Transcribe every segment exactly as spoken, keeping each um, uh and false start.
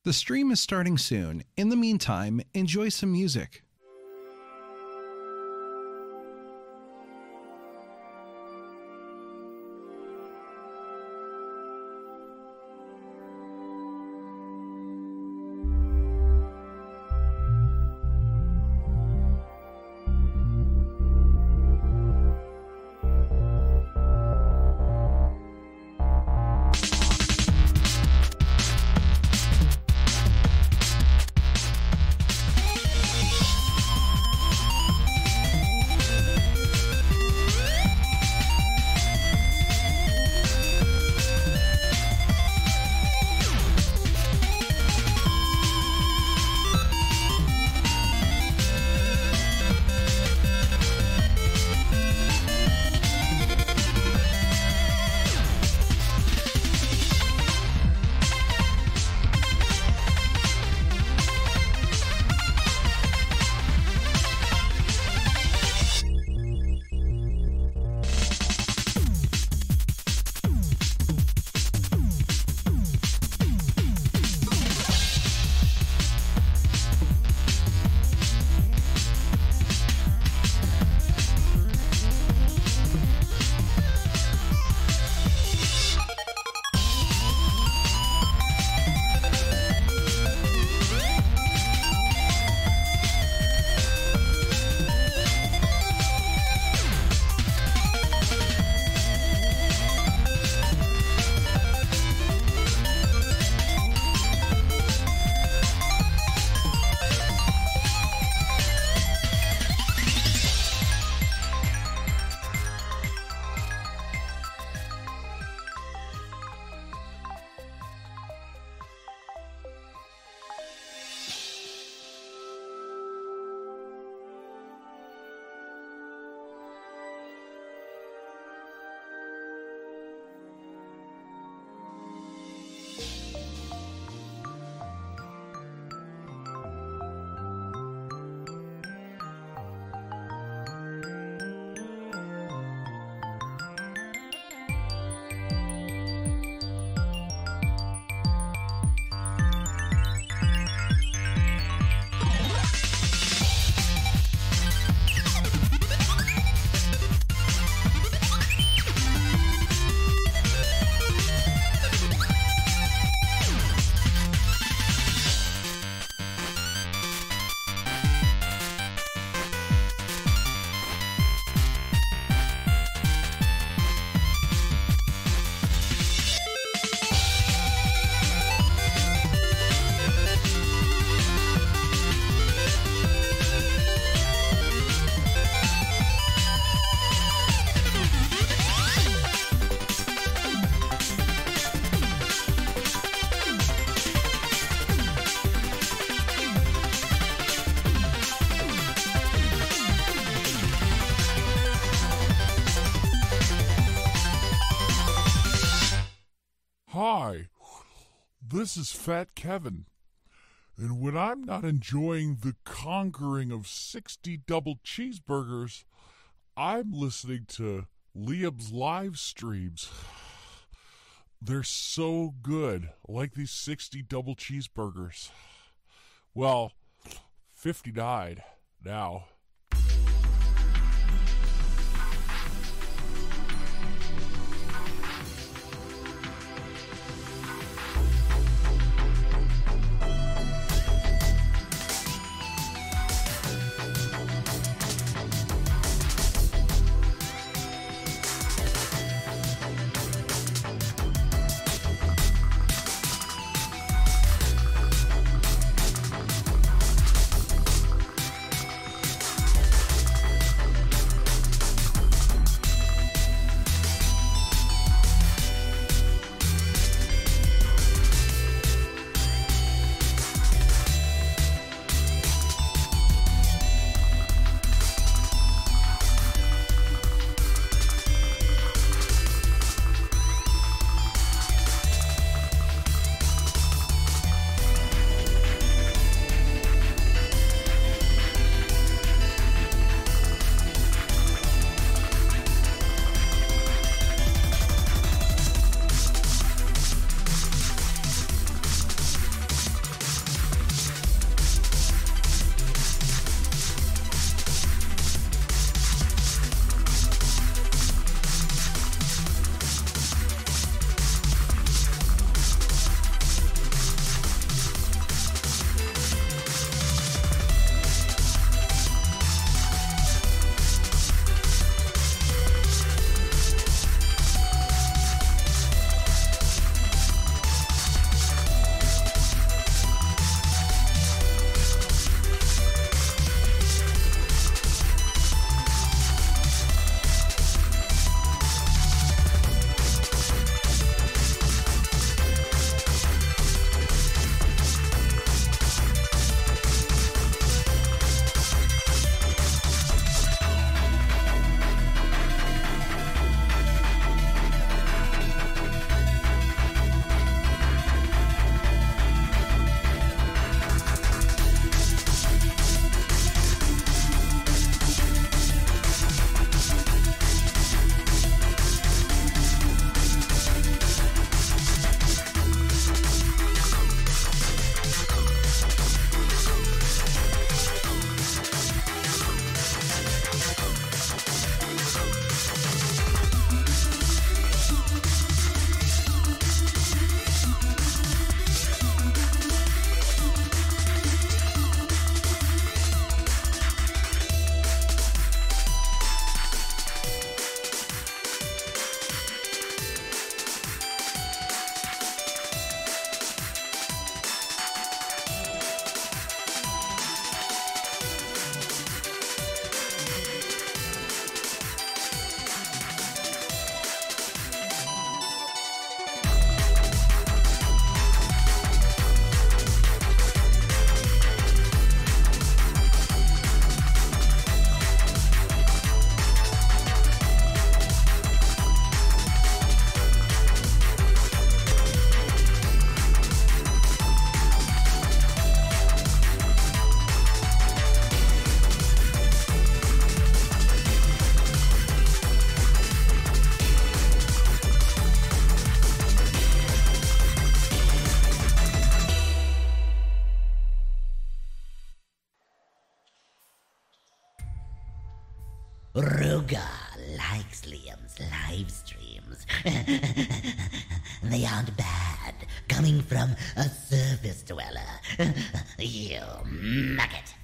The stream is starting soon. In the meantime, enjoy some music. Hi, this is Fat Kevin, and when I'm not enjoying the conquering of sixty double cheeseburgers, I'm listening to Liam's live streams. They're so good, like these sixty double cheeseburgers. Well, fifty died now. Kroger likes Liam's live streams. They aren't bad, coming from a surface dweller. You maggot.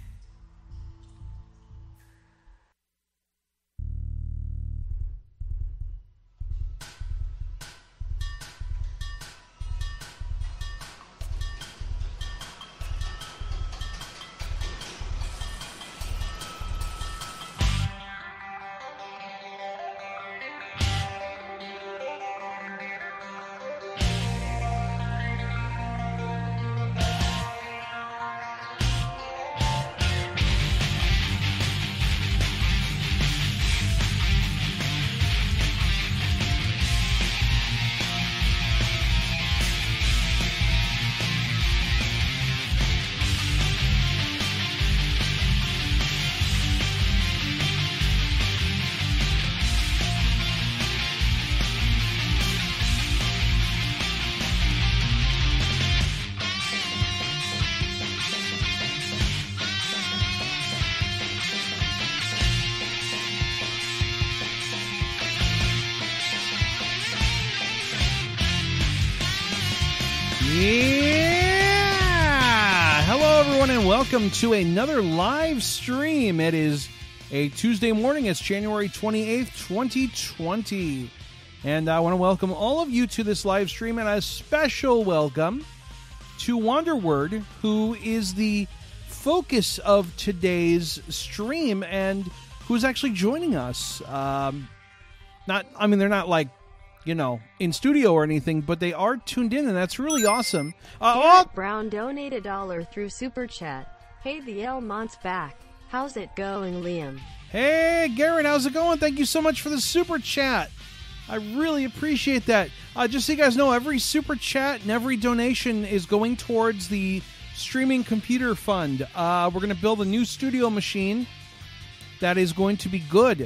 Yeah! Hello, everyone, and welcome to another live stream. It is a Tuesday morning. It's January twenty-eighth, twenty twenty. And I want to welcome all of you to this live stream, and a special welcome to Wanderword, who is the focus of today's stream and who's actually joining us. Um, not, I mean, they're not like, you know, in studio or anything, but they are tuned in, and that's really awesome. Uh, Garrett oh! Brown donated a dollar through Super Chat. Hey, the Elmont's back. How's it going, Liam? Hey, Garrett, how's it going? Thank you so much for the Super Chat. I really appreciate that. Uh, just so you guys know, every Super Chat and every donation is going towards the Streaming Computer Fund. Uh, we're going to build a new studio machine that is going to be good.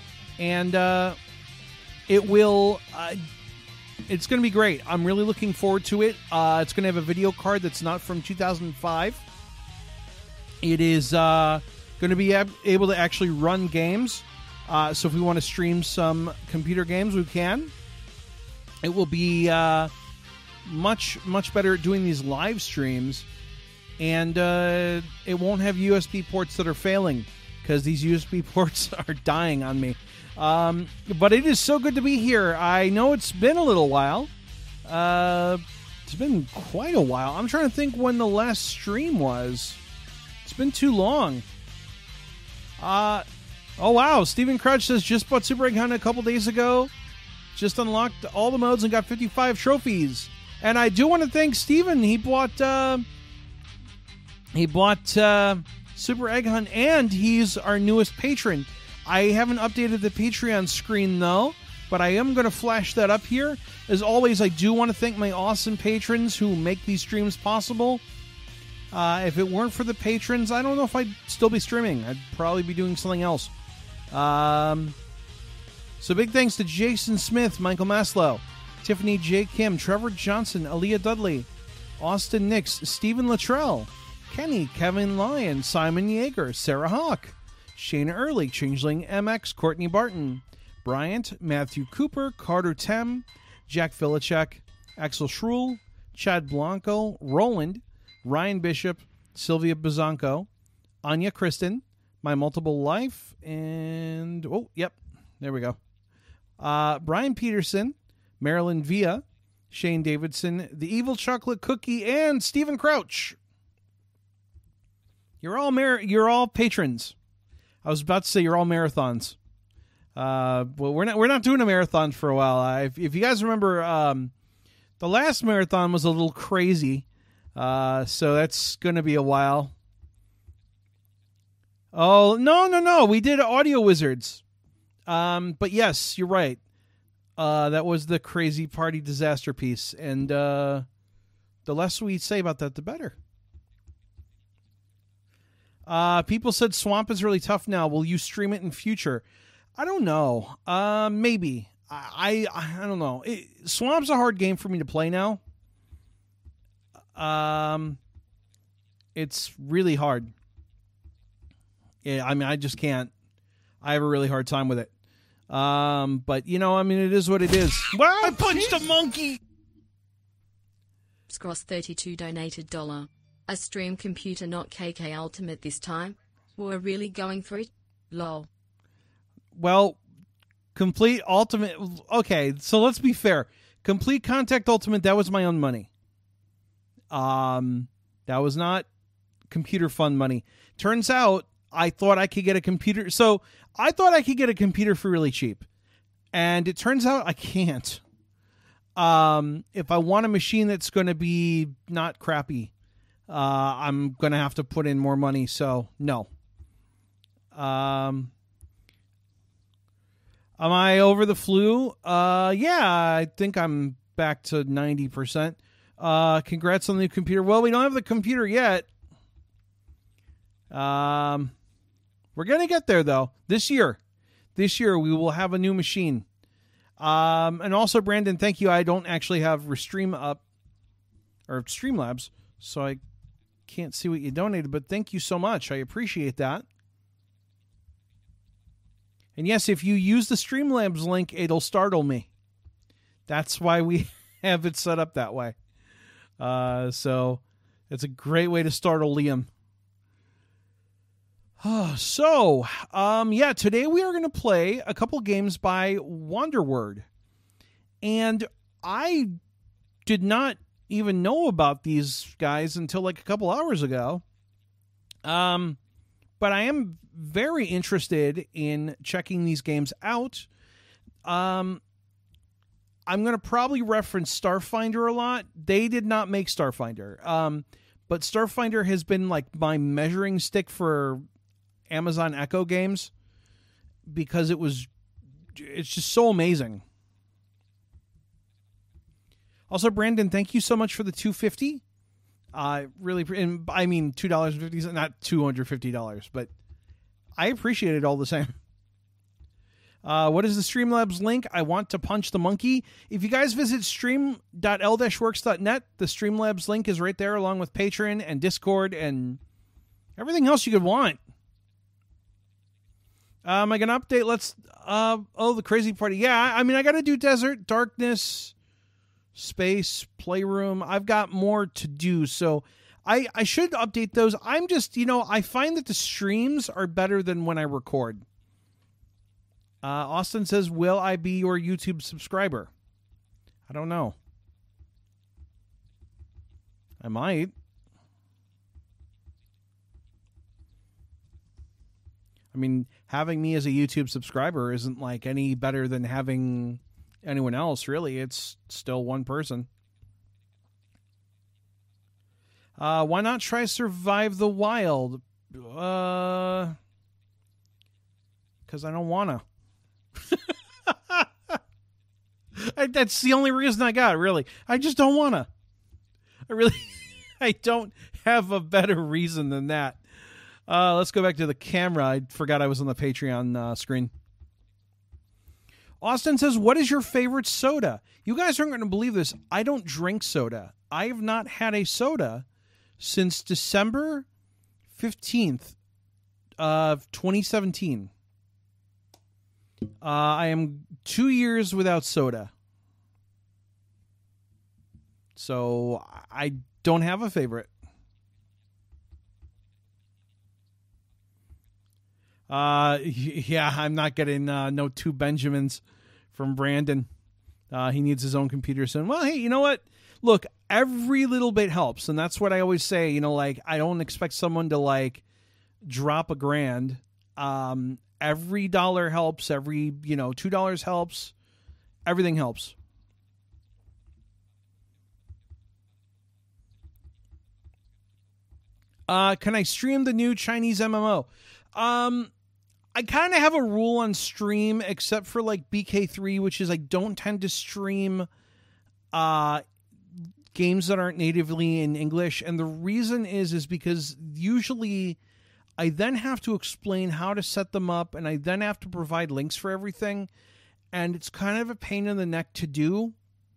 And, uh... It will, uh, it's going to be great. I'm really looking forward to it. Uh, it's going to have a video card that's not from two thousand five. It is uh, going to be ab- able to actually run games. Uh, so if we want to stream some computer games, we can. It will be uh, much, much better at doing these live streams. And uh, it won't have U S B ports that are failing, because these U S B ports are dying on me. Um, but it is so good to be here. I know it's been a little while. Uh, it's been quite a while. I'm trying to think when the last stream was. It's been too long. Uh, oh, wow. Stephen Crouch says, just bought Super Egg Hunt a couple days ago. Just unlocked all the modes and got fifty-five trophies. And I do want to thank Stephen. He bought, uh, he bought, uh, Super Egg Hunt, and he's our newest patron. I haven't updated the Patreon screen, though, but I am going to flash that up here. As always, I do want to thank my awesome patrons who make these streams possible. Uh, if it weren't for the patrons, I don't know if I'd still be streaming. I'd probably be doing something else. Um, so big thanks to Jason Smith, Michael Maslow, Tiffany J. Kim, Trevor Johnson, Aaliyah Dudley, Austin Nix, Stephen Luttrell, Kenny, Kevin Lyon, Simon Yeager, Sarah Hawk, Shayna Early, Changeling M X, Courtney Barton, Bryant, Matthew Cooper, Carter Tem, Jack Vilichek, Axel Schruel, Chad Blanco, Roland, Ryan Bishop, Sylvia Bazanco, Anya Kristen, My Multiple Life, and, oh, yep, there we go. Uh, Brian Peterson, Marilyn Villa, Shane Davidson, The Evil Chocolate Cookie, and Stephen Crouch. You're all mar- you're all patrons. I was about to say you're all marathons. Uh, well, we're not we're not doing a marathon for a while. I, if, if you guys remember, um, the last marathon was a little crazy, uh, so that's going to be a while. Oh no no no! We did Audio Wizards, um, but yes, you're right. Uh, that was the crazy party disaster piece, and uh, the less we say about that, the better. Uh, people said Swamp is really tough now. Will you stream it in future? I don't know. Uh, maybe. I, I I don't know. It, Swamp's a hard game for me to play now. Um, it's really hard. Yeah, I mean, I just can't. I have a really hard time with it. Um, but, you know, I mean, it is what it is. Wow, I punched a monkey! Scross thirty-two donated dollar. A stream computer, not K K Ultimate this time. We're really going for it? Lol. Well, Complete Ultimate... Okay, so let's be fair. Complete Contact Ultimate, that was my own money. Um, that was not computer fund money. Turns out, I thought I could get a computer... So, I thought I could get a computer for really cheap. And it turns out I can't. Um, if I want a machine that's going to be not crappy, uh, I'm going to have to put in more money. So, no. Um, am I over the flu? Uh, yeah, I think I'm back to ninety percent. Uh, congrats on the new computer. Well, we don't have the computer yet. Um, we're going to get there, though. This year. This year, we will have a new machine. Um, and also, Brandon, thank you. I don't actually have Restream up, or Streamlabs, so I can't see what you donated, but thank you so much. I appreciate that. And yes, if you use the Streamlabs link, it'll startle me. That's why we have it set up that way. Uh, so it's a great way to startle Liam. So, um, yeah, today we are going to play a couple games by Wanderword. And I did not even know about these guys until like a couple hours ago. Um, but I am very interested in checking these games out. Um, I'm going to probably reference Starfinder a lot. They did not make Starfinder. Um, but Starfinder has been like my measuring stick for Amazon Echo games because it was, it's just so amazing. Also, Brandon, thank you so much for the two hundred fifty dollars. I uh, really, and I mean two dollars and fifty cents, not two hundred fifty dollars, but I appreciate it all the same. Uh, what is the Streamlabs link? I want to punch the monkey. If you guys visit stream dot l dash works dot net, the Streamlabs link is right there along with Patreon and Discord and everything else you could want. Um, I can update. Let's, uh, oh, the crazy party. Yeah, I mean, I got to do Desert, Darkness, Space, Playroom. I've got more to do, so I, I should update those. I'm just, you know, I find that the streams are better than when I record. Uh, Austin says, will I be your YouTube subscriber? I don't know. I might. I mean, having me as a YouTube subscriber isn't like any better than having anyone else, really. It's still one person. Uh, why not try Survive the Wild? Uh, because I don't want to. That's the only reason I got, really. I just don't want to. I really, I don't have a better reason than that. Uh, let's go back to the camera. I forgot I was on the Patreon uh, screen. Austin says, what is your favorite soda? You guys aren't going to believe this. I don't drink soda. I have not had a soda since December fifteenth of twenty seventeen. Uh, I am two years without soda. So I don't have a favorite. Uh, yeah, I'm not getting uh, no two Benjamins from Brandon. Uh, he needs his own computer soon. Well, hey, you know what? Look, every little bit helps, and that's what I always say. You know, like, I don't expect someone to, like, drop a grand. Um, every dollar helps. Every, you know, two dollars helps. Everything helps. Uh, can I stream the new Chinese M M O? Um... I kind of have a rule on stream, except for like B K three, which is I don't tend to stream uh, games that aren't natively in English. And the reason is, is because usually I then have to explain how to set them up, and I then have to provide links for everything. And it's kind of a pain in the neck to do.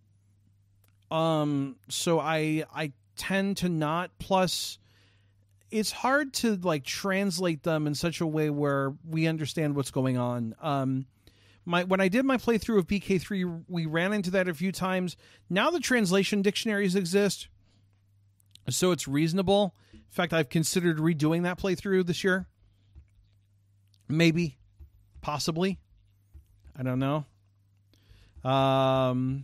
Um, so I, I tend to not. Plus, it's hard to like translate them in such a way where we understand what's going on. Um, My when I did my playthrough of B K three, we ran into that a few times. Now the translation dictionaries exist, so it's reasonable. In fact, I've considered redoing that playthrough this year. Maybe, possibly, I don't know. Um,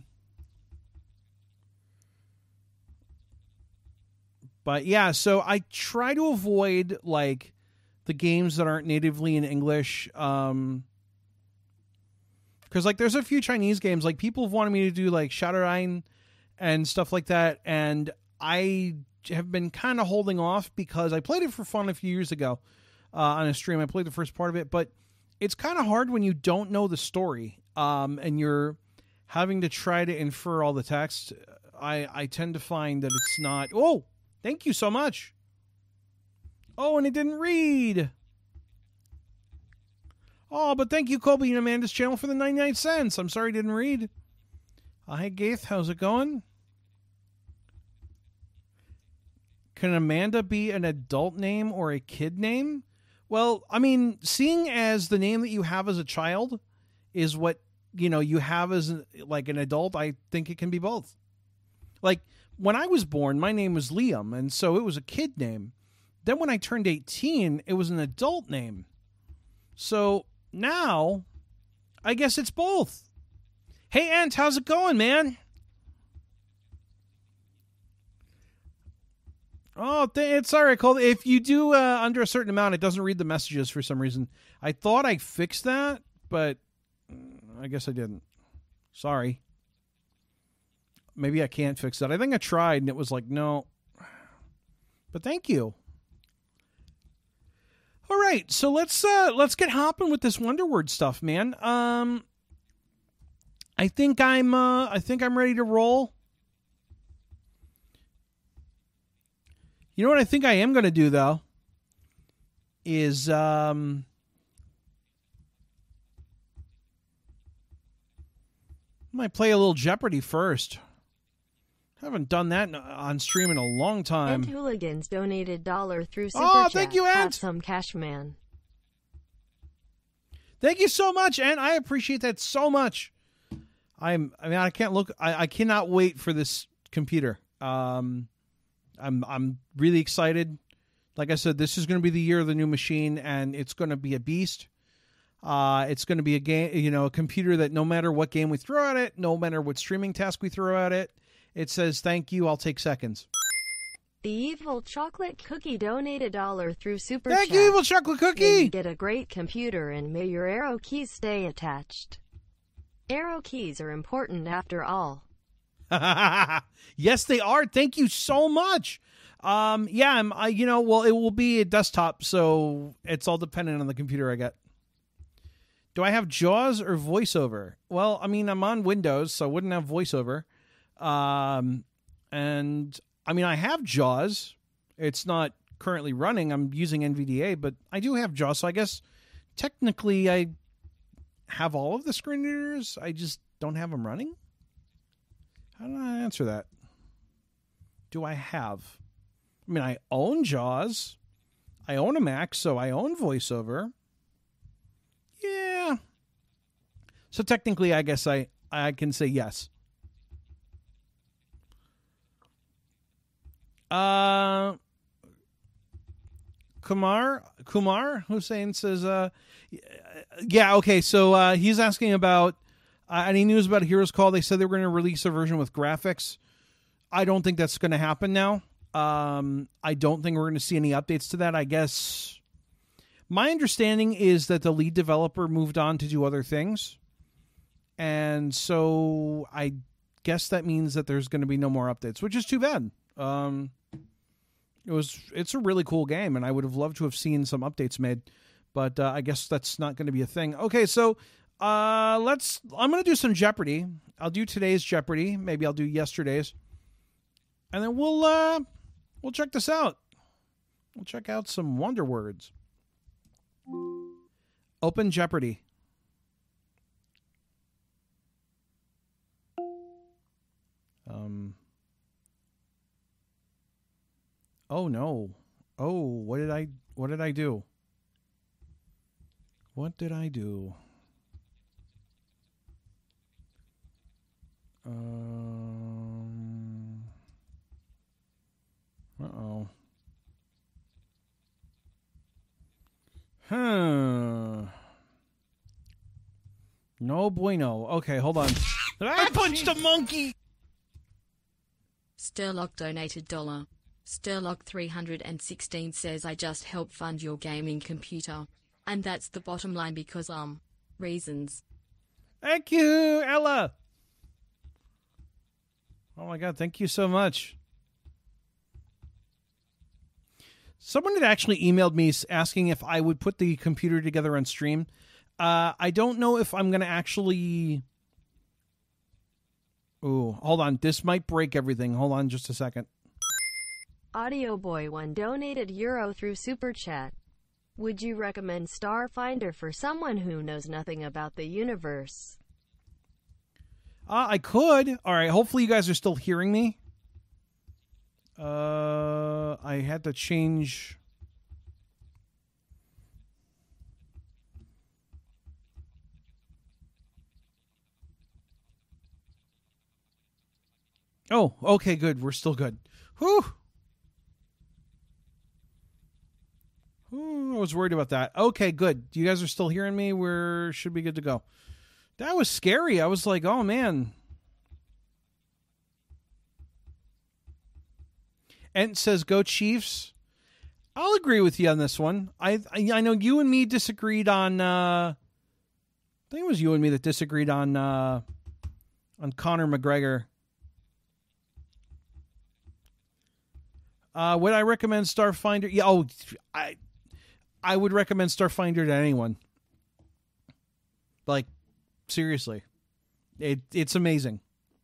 but yeah, so I try to avoid like the games that aren't natively in English. Um, because like there's a few Chinese games like people have wanted me to do like Shadowrun and stuff like that, and I have been kind of holding off because I played it for fun a few years ago uh, on a stream. I played the first part of it, but it's kind of hard when you don't know the story um, and you're having to try to infer all the text. I, I tend to find that it's not... Oh, thank you so much. Oh, and it didn't read. Oh, but thank you, Colby and Amanda's channel for the ninety-nine cents. I'm sorry it didn't read. Uh, hey, Gaith, how's it going? Can Amanda be an adult name or a kid name? Well, I mean, seeing as the name that you have as a child is what, you know, you have as like an adult, I think it can be both. Like when I was born, my name was Liam, and so it was a kid name. Then when I turned eighteen, it was an adult name. So now I guess it's both. Hey, Ant, how's it going, man? Oh, th- it's all right, Cole. If you do uh, under a certain amount, it doesn't read the messages for some reason. I thought I fixed that, but I guess I didn't. Sorry. Maybe I can't fix that. I think I tried, and it was like, no. But thank you. All right, so let's uh, let's get hopping with this Wonderword stuff, man. Um, I think I'm uh, I think I'm ready to roll. You know what I think I am going to do, though, is um, I might play a little Jeopardy first. Haven't done that on stream in a long time. And Hooligans donated dollar through Super Oh, Chat. thank you, Have Ant. some cash, man. Thank you so much, Ant. I appreciate that so much. I'm. I mean, I can't look. I, I cannot wait for this computer. Um, I'm. I'm really excited. Like I said, this is going to be the year of the new machine, and it's going to be a beast. Uh, it's going to be a game. You know, a computer that no matter what game we throw at it, no matter what streaming task we throw at it, it says thank you. I'll take seconds. The Evil Chocolate Cookie donated dollar through Super Thank Chat. you, Evil Chocolate May Cookie. you get a great computer, and may your arrow keys stay attached. Arrow keys are important after all. Yes, they are. Thank you so much. Um, yeah, I'm. I, you know, well, it will be a desktop, so it's all dependent on the computer I get. Do I have JAWS or VoiceOver? Well, I mean, I'm on Windows, so I wouldn't have VoiceOver. Um, and I mean, I have JAWS. It's not currently running. I'm using N V D A, but I do have JAWS. So I guess technically I have all of the screen readers. I just don't have them running. How do I answer that? Do I have? I mean, I own JAWS. I own a Mac, so I own VoiceOver. Yeah. So technically, I guess I, I can say yes. Uh, Kumar Kumar Hussein says, uh, yeah, okay. So uh, he's asking about uh, any news about Heroes Call. They said they were going to release a version with graphics. I don't think that's going to happen now. Um, I don't think we're going to see any updates to that. I guess my understanding is that the lead developer moved on to do other things, and so I guess that means that there's going to be no more updates, which is too bad. Um, it was, it's a really cool game, and I would have loved to have seen some updates made, but uh, I guess that's not going to be a thing. Okay, so uh, let's, I'm going to do some Jeopardy. I'll do today's Jeopardy. Maybe I'll do yesterday's, and then we'll, uh, we'll check this out. We'll check out some Wonder Words. Open Jeopardy. Um... Oh no. Oh, what did I what did I do? What did I do? No bueno. Okay, hold on. I punched a monkey! Sterlock donated dollar. Sterlock three hundred sixteen says I just help fund your gaming computer. And that's the bottom line because, um, reasons. Thank you, Ella! Oh my god, thank you so much. Someone had actually emailed me asking if I would put the computer together on stream. Uh, I don't know if I'm going to actually... Ooh, hold on. This might break everything. Hold on just a second. Audio Boy one donated euro through Super Chat. Would you recommend Starfinder for someone who knows nothing about the universe? Uh, I could. All right, hopefully you guys are still hearing me. Uh, I had to change... Oh, okay, good. We're still good. Whew. Ooh, I was worried about that. Okay, good. You guys are still hearing me? We should be good to go. That was scary. I was like, oh, man. Ent says, go Chiefs. I'll agree with you on this one. I I, I know you and me disagreed on... Uh, I think it was you and me that disagreed on, uh, on Conor McGregor. Uh, would I recommend Starfinder? Yeah, oh, I, I would recommend Starfinder to anyone. Like, seriously, it it's amazing.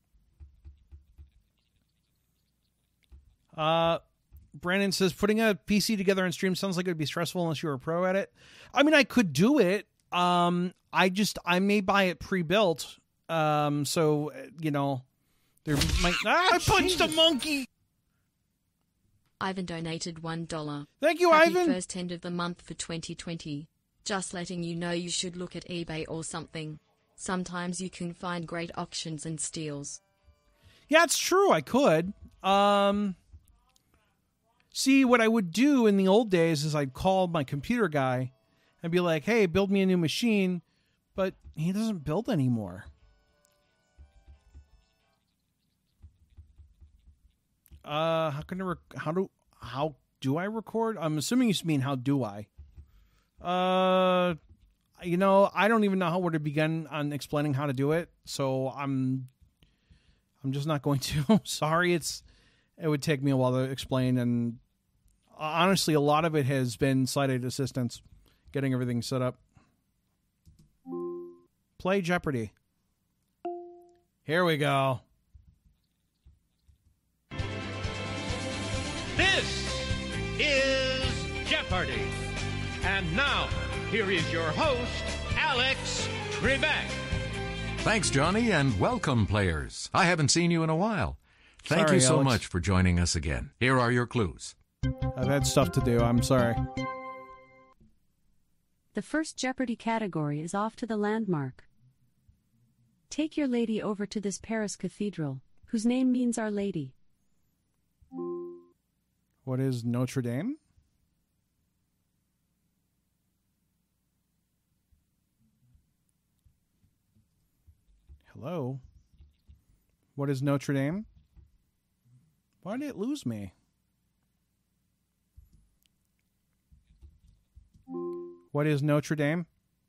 Uh, Brandon says putting a P C together on stream sounds like it would be stressful unless you were a pro at it. I mean, I could do it. Um, I just I may buy it pre-built. Um, so you know, there might. Ah, I punched a monkey. Ivan donated one dollar. Thank you, Happy Ivan. First end of the month for twenty twenty. Just letting you know you should look at eBay or something. Sometimes you can find great auctions and steals. Yeah, it's true. I could. Um, see, what I would do in the old days is I'd call my computer guy and be like, hey, build me a new machine. But he doesn't build anymore. Uh, how can I, rec- how do, how do I record? I'm assuming you mean how do I? Uh, you know, I don't even know how where to begin on explaining how to do it. So I'm, I'm just not going to. Sorry, it's, it would take me a while to explain. And honestly, a lot of it has been sighted assistance, getting everything set up. Play Jeopardy. Here we go. This is Jeopardy! And now, here is your host, Alex Trebek. Thanks, Johnny, and welcome, players. I haven't seen you in a while. Thank Sorry, you so Alex. much for joining us again. Here are your clues. I've had stuff to do. I'm sorry. The first Jeopardy category is off to the landmark. Take your lady over to this Paris cathedral, whose name means Our Lady. What is Notre Dame? Hello? What is Notre Dame? Why did it lose me? What is Notre Dame?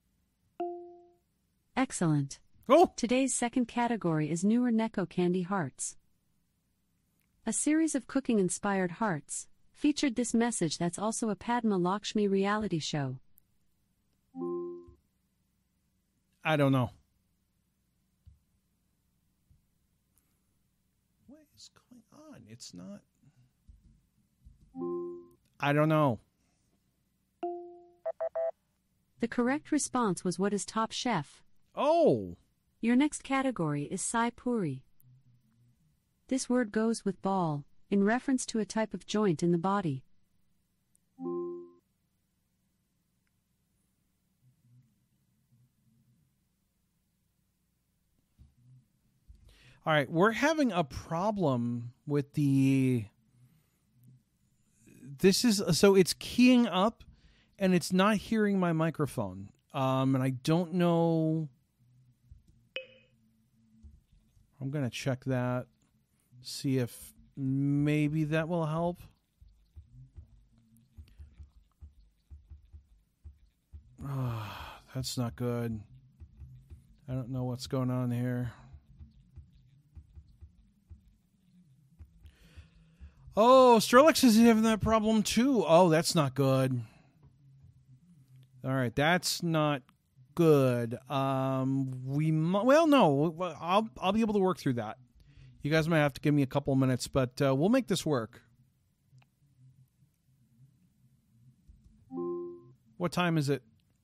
Excellent. Oh! Today's second category is newer Necco Candy Hearts. A series of cooking-inspired hearts featured this message that's also a Padma Lakshmi reality show. I don't know. What is going on? It's not... I don't know. The correct response was what is Top Chef. Oh! Your next category is Sai Puri. This word goes with ball, in reference to a type of joint in the body. All right, we're having a problem with the... This is... So it's keying up, and it's not hearing my microphone. Um, and I don't know I'm going to check that. See if maybe that will help. Oh, that's not good. I don't know what's going on here. Oh, Sterlix is having that problem too. Oh, that's not good. All right, that's not good. Um, we mu- well, no, I'll I'll be able to work through that. You guys might have to give me a couple minutes, but uh, we'll make this work. What time is it?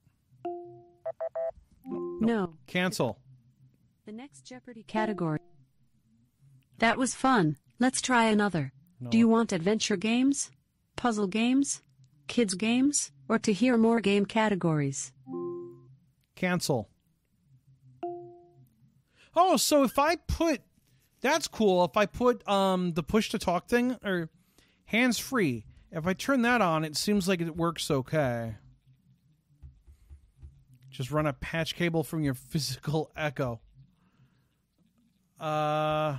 No. Cancel. The next Jeopardy category. That was fun. Let's try another. No. Do you want adventure games, puzzle games, kids games, or to hear more game categories? Cancel. Oh, so if I put... That's cool. If I put um, the push-to-talk thing, or hands-free, if I turn that on, it seems like it works okay. Just run a patch cable from your physical Echo. Uh...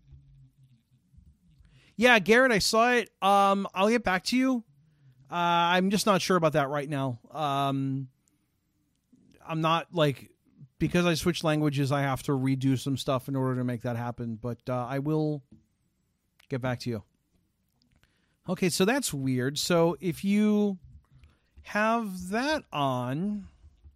Yeah, Garrett, I saw it. Um, I'll get back to you. Uh, I'm just not sure about that right now. Um, I'm not, like, because I switched languages, I have to redo some stuff in order to make that happen. But uh, I will get back to you. Okay, so that's weird. So if you have that on...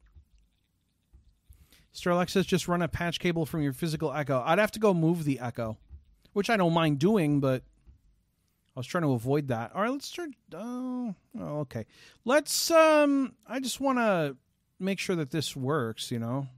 Starlex says just run a patch cable from your physical Echo. I'd have to go move the Echo, which I don't mind doing, but... I was trying to avoid that. All right, let's turn... Oh, oh okay. Let's... Um, I just want to make sure that this works, you know.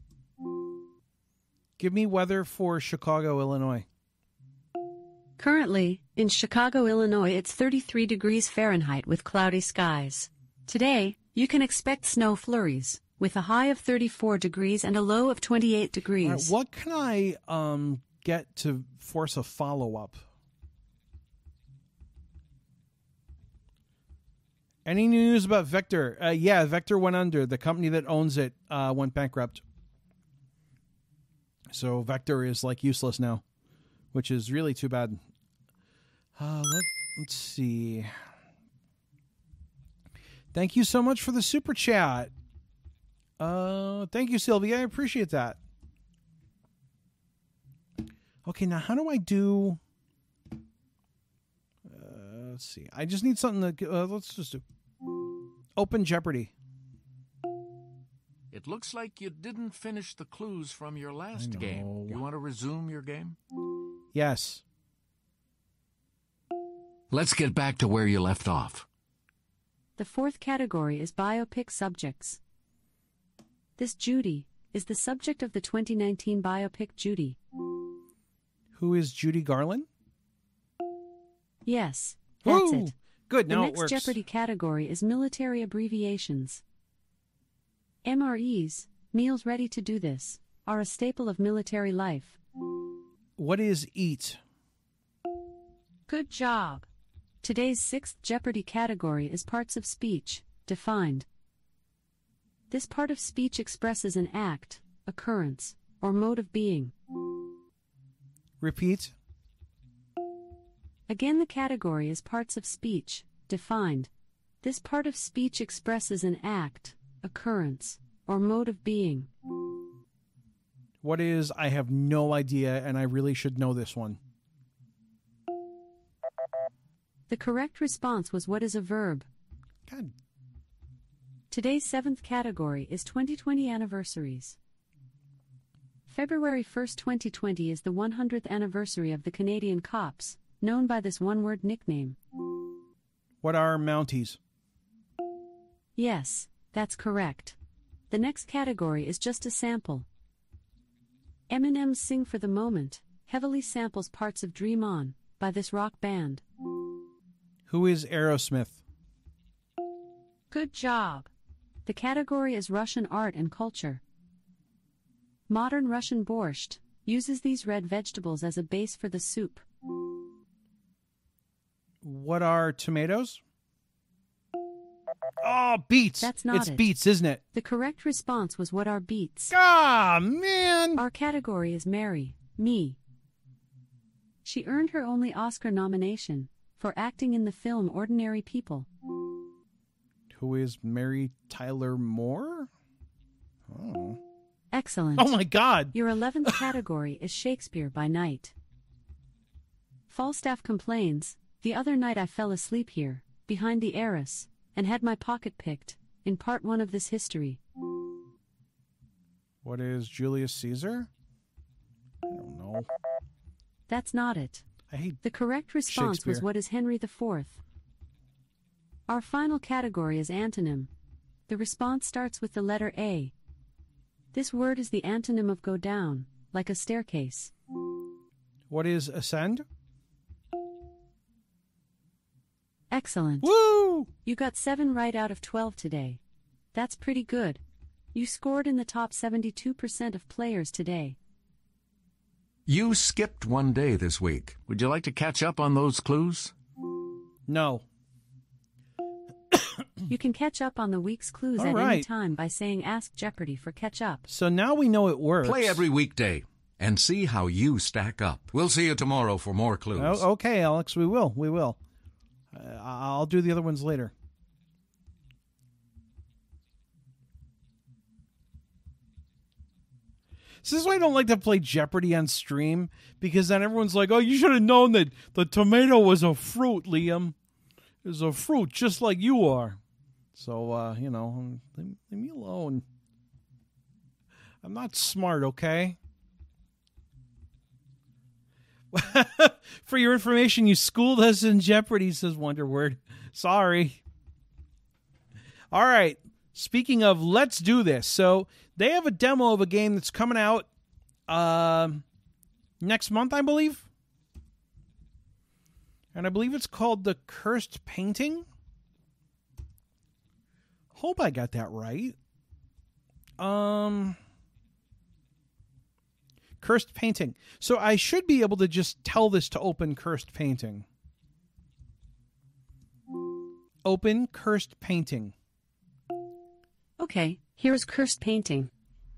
Give me weather for Chicago, Illinois. Currently, in Chicago, Illinois, it's thirty-three degrees Fahrenheit with cloudy skies. Today, you can expect snow flurries, with a high of thirty-four degrees and a low of twenty-eight degrees. All right, what can I um get to force a follow-up? Any news about Vector? Uh, yeah, Vector went under. The company that owns it uh, went bankrupt. So Vector is like useless now, which is really too bad. Uh, let, let's see. Thank you so much for the super chat. Uh, thank you, Sylvia. I appreciate that. Okay, now how do I do... Uh, let's see. I just need something to... Uh, let's just do... Open Jeopardy. It looks like you didn't finish the clues from your last I game. know. You want to resume your game? Yes. Let's get back to where you left off. The fourth category is biopic subjects. This Judy is the subject of the twenty nineteen biopic Judy. Who is Judy Garland? Yes, that's Woo! it. Good, The now it next works. Jeopardy category is military abbreviations. M R Es, meals ready to do this, are a staple of military life. What is eat? Good job. Today's sixth Jeopardy category is parts of speech, defined. This part of speech expresses an act, occurrence, or mode of being. Repeat. Again, the category is parts of speech, defined. This part of speech expresses an act, occurrence, or mode of being. What is, I have no idea, and I really should know this one. The correct response was what is a verb. God. Today's seventh category is twenty twenty anniversaries. February first, twenty twenty is the one hundredth anniversary of the Canadian Cops, known by this one-word nickname. What are Mounties? Yes, that's correct. The next category is just a sample. Eminem's Sing for the Moment heavily samples parts of Dream On by this rock band. Who is Aerosmith? Good job. The category is Russian art and culture. Modern Russian borscht uses these red vegetables as a base for the soup. What are tomatoes? Oh, beets. That's not it's it. beets, isn't it? The correct response was what are beets. Ah, man. Our category is marry, me, She earned her only Oscar nomination for acting in the film Ordinary People. Who is Mary Tyler Moore? Oh. Excellent. Oh my God. Your eleventh category is Shakespeare by Night. Falstaff complains, "The other night I fell asleep here, behind the arras, and had my pocket picked, in part one of this history." What is Julius Caesar? I don't know. That's not it. I hate The correct response was Shakespeare. what is Henry the Fourth. Our final category is antonym. The response starts with the letter A. This word is the antonym of go down, like a staircase. What is ascend? Excellent. Woo! You got seven right out of twelve today. That's pretty good. You scored in the top seventy-two percent of players today. You skipped one day this week. Would you like to catch up on those clues? No. You can catch up on the week's clues All at right. any time by saying Ask Jeopardy for catch up. So now we know it works. Play every weekday and see how you stack up. We'll see you tomorrow for more clues. Oh, okay, Alex, we will. We will. Uh, I'll do the other ones later. So this is why I don't like to play Jeopardy on stream, because then everyone's like, oh, you should have known that the tomato was a fruit, Liam. It was a fruit just like you are. So, uh, you know, leave, leave me alone. I'm not smart, okay? For your information, you schooled us in Jeopardy, says Wonderword. Sorry. All right. Speaking of, let's do this. So they have a demo of a game that's coming out uh, next month, I believe. And I believe it's called The Cursed Painting. Hope I got that right. Um, Cursed Painting. So I should be able to just tell this to open Cursed Painting. Open Cursed Painting. Okay, here's Cursed Painting.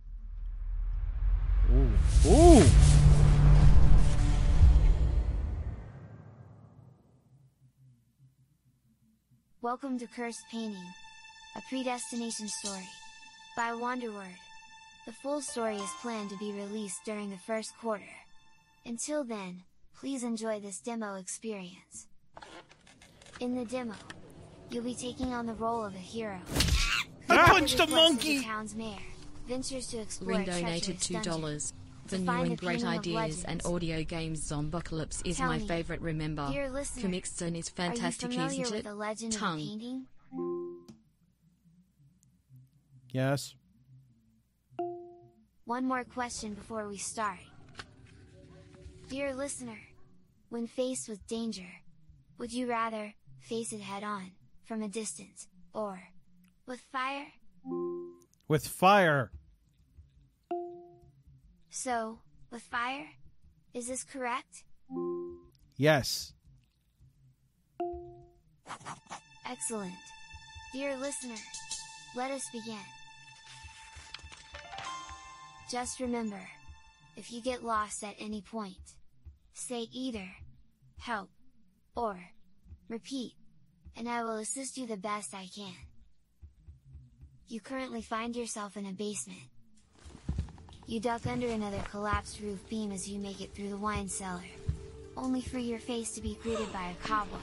Ooh. Ooh. Welcome to Cursed Painting, a predestination story by Wonderword. The full story is planned to be released during the first quarter. Until then, please enjoy this demo experience. In the demo, you'll be taking on the role of a hero. I Who, punched a at the request of monkey! the town's mayor, ventures to explore Rin a donated treacherous two dungeon. dollars. To The new find and the great painting of ideas and legends. audio games Zombocalypse is Tell my me, favorite, remember. dear listener, Comicston is fantastic, Are you familiar isn't with it? the legend of Tongue. the painting? Yes. One more question before we start. Dear listener, when faced with danger, would you rather face it head on, from a distance, or with fire? With fire. So, with fire? Is this correct? Yes. Excellent. Dear listener, let us begin. Just remember, if you get lost at any point, say either, help, or, repeat, and I will assist you the best I can. You currently find yourself in a basement. You duck under another collapsed roof beam as you make it through the wine cellar, only for your face to be greeted by a cobweb.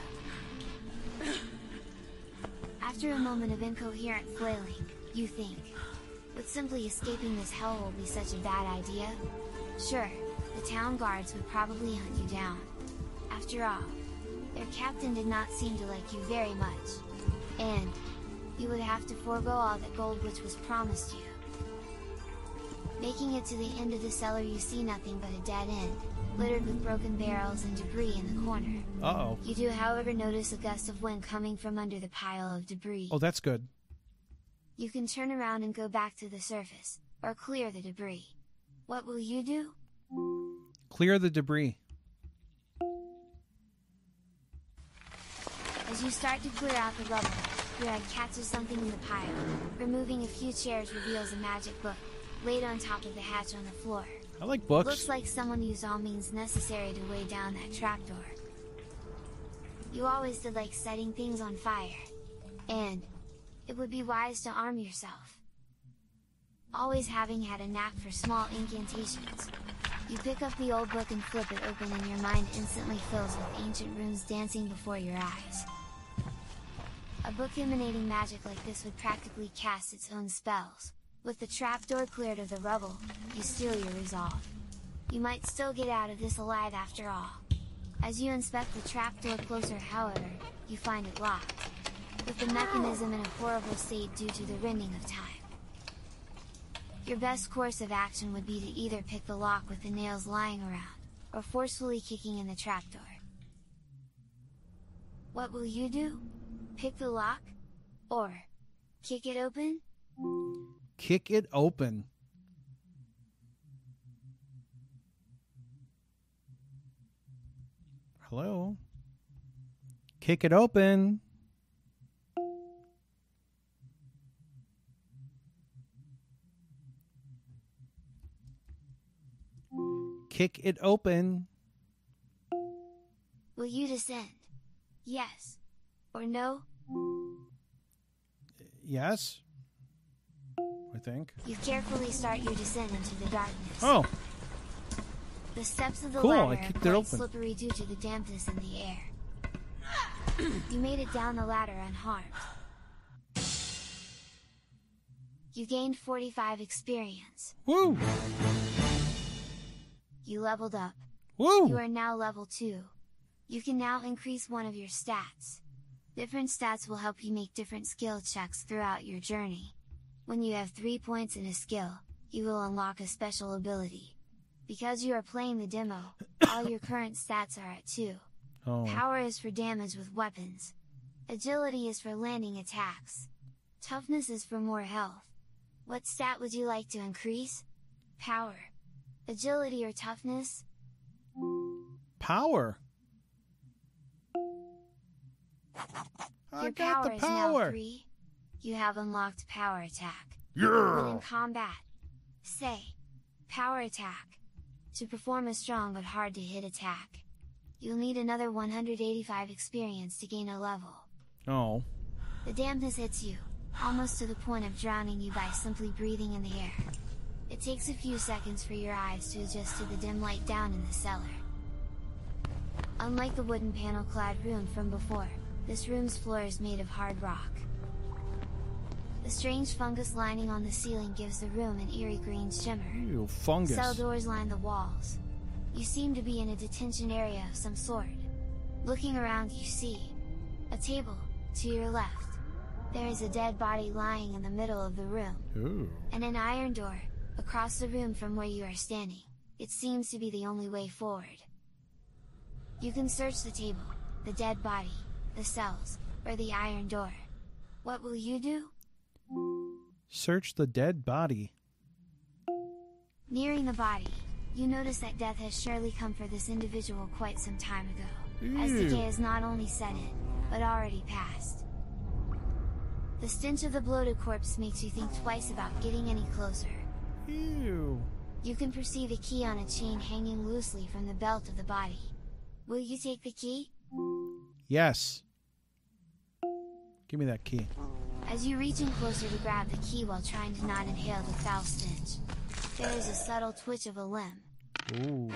After a moment of incoherent flailing, you think, would simply escaping this hell will be such a bad idea? Sure, the town guards would probably hunt you down. After all, their captain did not seem to like you very much. And, you would have to forego all that gold which was promised you. Making it to the end of the cellar, you see nothing but a dead end, littered with broken barrels and debris in the corner. Uh-oh. You do however notice a gust of wind coming from under the pile of debris. Oh, that's good. You can turn around and go back to the surface, or clear the debris. What will you do? Clear the debris. As you start to clear out the rubble, your eye catches something in the pile. Removing a few chairs reveals a magic book, laid on top of the hatch on the floor. I like books. Looks like someone used all means necessary to weigh down that trapdoor. You always did like setting things on fire. And it would be wise to arm yourself. Always having had a knack for small incantations. You pick up the old book and flip it open and your mind instantly fills with ancient runes dancing before your eyes. A book emanating magic like this would practically cast its own spells. With the trapdoor cleared of the rubble, you steel your resolve. You might still get out of this alive after all. As you inspect the trapdoor closer, however, you find it locked, with the mechanism in a horrible state due to the rending of time. Your best course of action would be to either pick the lock with the nails lying around, or forcefully kicking in the trapdoor. What will you do? Pick the lock? Or kick it open? Kick it open. Hello? Kick it open. Kick it open. Will you descend? Yes. Or no? Yes. I think. You carefully start your descent into the darkness. Oh. The steps of the Cool, ladder I are kicked it quite open. slippery due to the dampness in the air. You made it down the ladder unharmed. You gained forty-five experience. Woo! You leveled up. Woo! You are now level two. You can now increase one of your stats. Different stats will help you make different skill checks throughout your journey. When you have three points in a skill, you will unlock a special ability. Because you are playing the demo, all your current stats are at two. Oh. Power is for damage with weapons. Agility is for landing attacks. Toughness is for more health. What stat would you like to increase? Power, agility, or toughness? Power. I Your got power the is power. now three. You have unlocked power attack. Yeah. When in combat, say, power attack. To perform a strong but hard to hit attack, you'll need another one hundred eighty-five experience to gain a level. Oh. The dampness hits you, almost to the point of drowning you by simply breathing in the air. It takes a few seconds for your eyes to adjust to the dim light down in the cellar. Unlike the wooden panel-clad room from before, this room's floor is made of hard rock. The strange fungus lining on the ceiling gives the room an eerie green shimmer. Ew, fungus. Cell doors line the walls. You seem to be in a detention area of some sort. Looking around, you see a table to your left. There is a dead body lying in the middle of the room. Ooh. And an iron door across the room from where you are standing. It seems to be the only way forward. You can search the table, the dead body, the cells, or the iron door. What will you do? Search the dead body. Nearing the body, you notice that death has surely come for this individual quite some time ago, as Ew. decay has not only set in, but already passed. The stench of the bloated corpse makes you think twice about getting any closer. Ew. You can perceive a key on a chain hanging loosely from the belt of the body. Will you take the key? Yes. Give me that key. As you reach in closer to grab the key while trying to not inhale the foul stench, there is a subtle twitch of a limb. Ooh.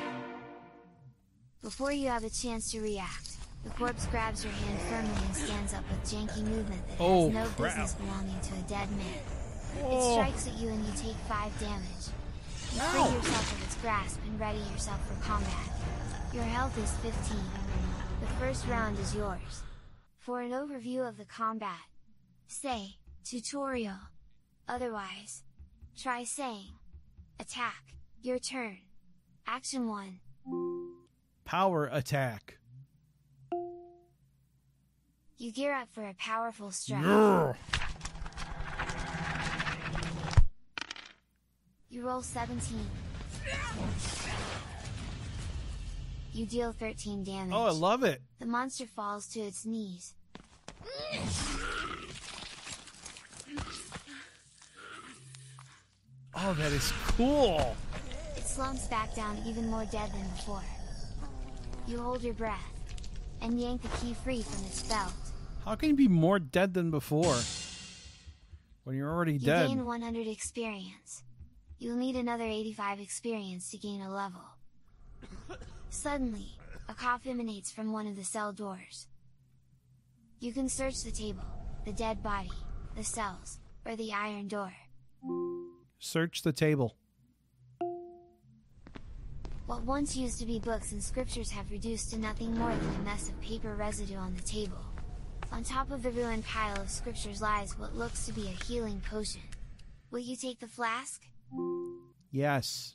Before you have a chance to react, the corpse grabs your hand firmly and stands up with janky movement that Oh, has no crap. business belonging to a dead man. It Oh. strikes at you and you take five damage. You Ow. free yourself of its grasp and ready yourself for combat. Your health is fifteen. The first round is yours. For an overview of the combat, say, tutorial. Otherwise, try saying, attack, your turn. Action one. Power attack. You gear up for a powerful strike. Yeah. You roll seventeen. You deal thirteen damage. Oh, I love it. The monster falls to its knees. Oh, that is cool. It slumps back down even more dead than before. You hold your breath, and yank the key free from its belt. How can you be more dead than before? When you're already You dead. gain one hundred experience. You'll need another eighty-five experience to gain a level. Suddenly, a cough emanates from one of the cell doors. You can search the table, the dead body, the cells, or the iron door. Search the table. What once used to be books and scriptures have reduced to nothing more than a mess of paper residue on the table. On top of the ruined pile of scriptures lies what looks to be a healing potion. Will you take the flask? Yes.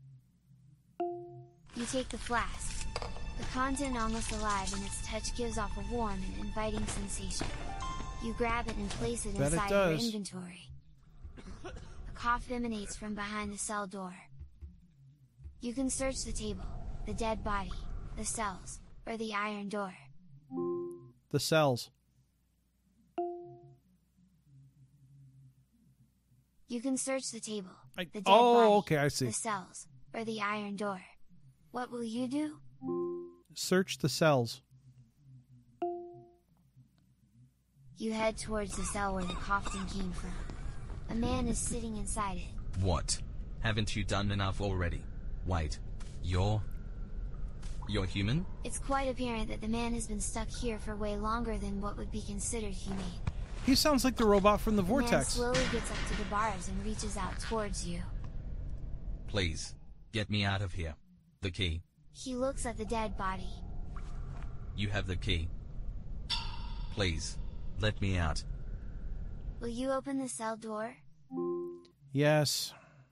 You take the flask. The content almost alive and its touch gives off a warm and inviting sensation. You grab it and place it Bet it inside your does. inventory. A cough emanates from behind the cell door. You can search the table, the dead body, the cells, or the iron door. The cells. You can search the table, I- the dead oh, body, okay, I see. the cells, or the iron door. What will you do? Search the cells. You head towards the cell where the coughing came from. A man is sitting inside it. What? Haven't you done enough already? Wait, you're... you're human? It's quite apparent that the man has been stuck here for way longer than what would be considered humane. He sounds like the robot from the The man Vortex. slowly gets up to the bars and reaches out towards you. Please, get me out of here. The key. He looks at the dead body. You have the key. Please, let me out. Will you open the cell door? Yes.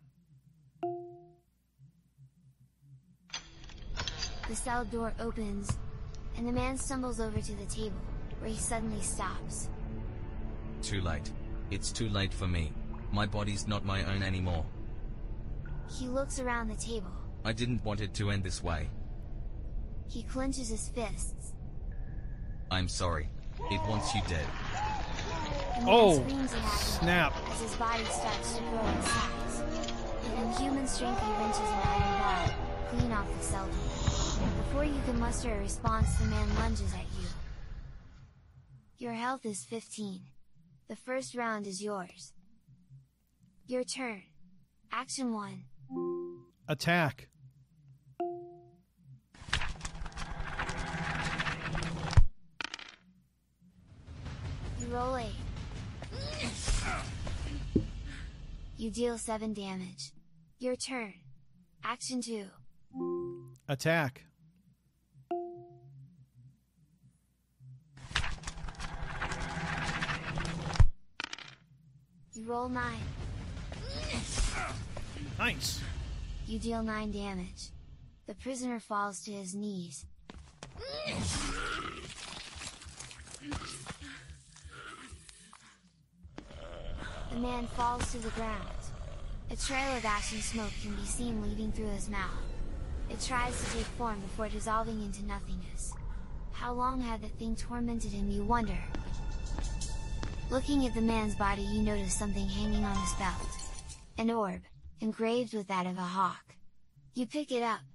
The cell door opens, and the man stumbles over to the table, where he suddenly stops. Too late. It's too late for me. My body's not my own anymore. He looks around the table. I didn't want it to end this way. He clenches his fists. I'm sorry. It wants you dead. The man Oh, screams in agony snap. as his body starts to grow in size. With inhuman strength, he wrenches an iron bar clean off the cell door. Before you can muster a response, the man lunges at you. Your health is fifteen. The first round is yours. Your turn. Action one. Attack. You roll eight. You deal seven damage. Your turn. Action two. Attack. You roll nine. Nice. You deal nine damage. The prisoner falls to his knees. The man falls to the ground. A trail of ash and smoke can be seen leading through his mouth. It tries to take form before dissolving into nothingness. How long had that thing tormented him, you wonder? Looking at the man's body, you notice something hanging on his belt. An orb, engraved with that of a hawk. You pick it up.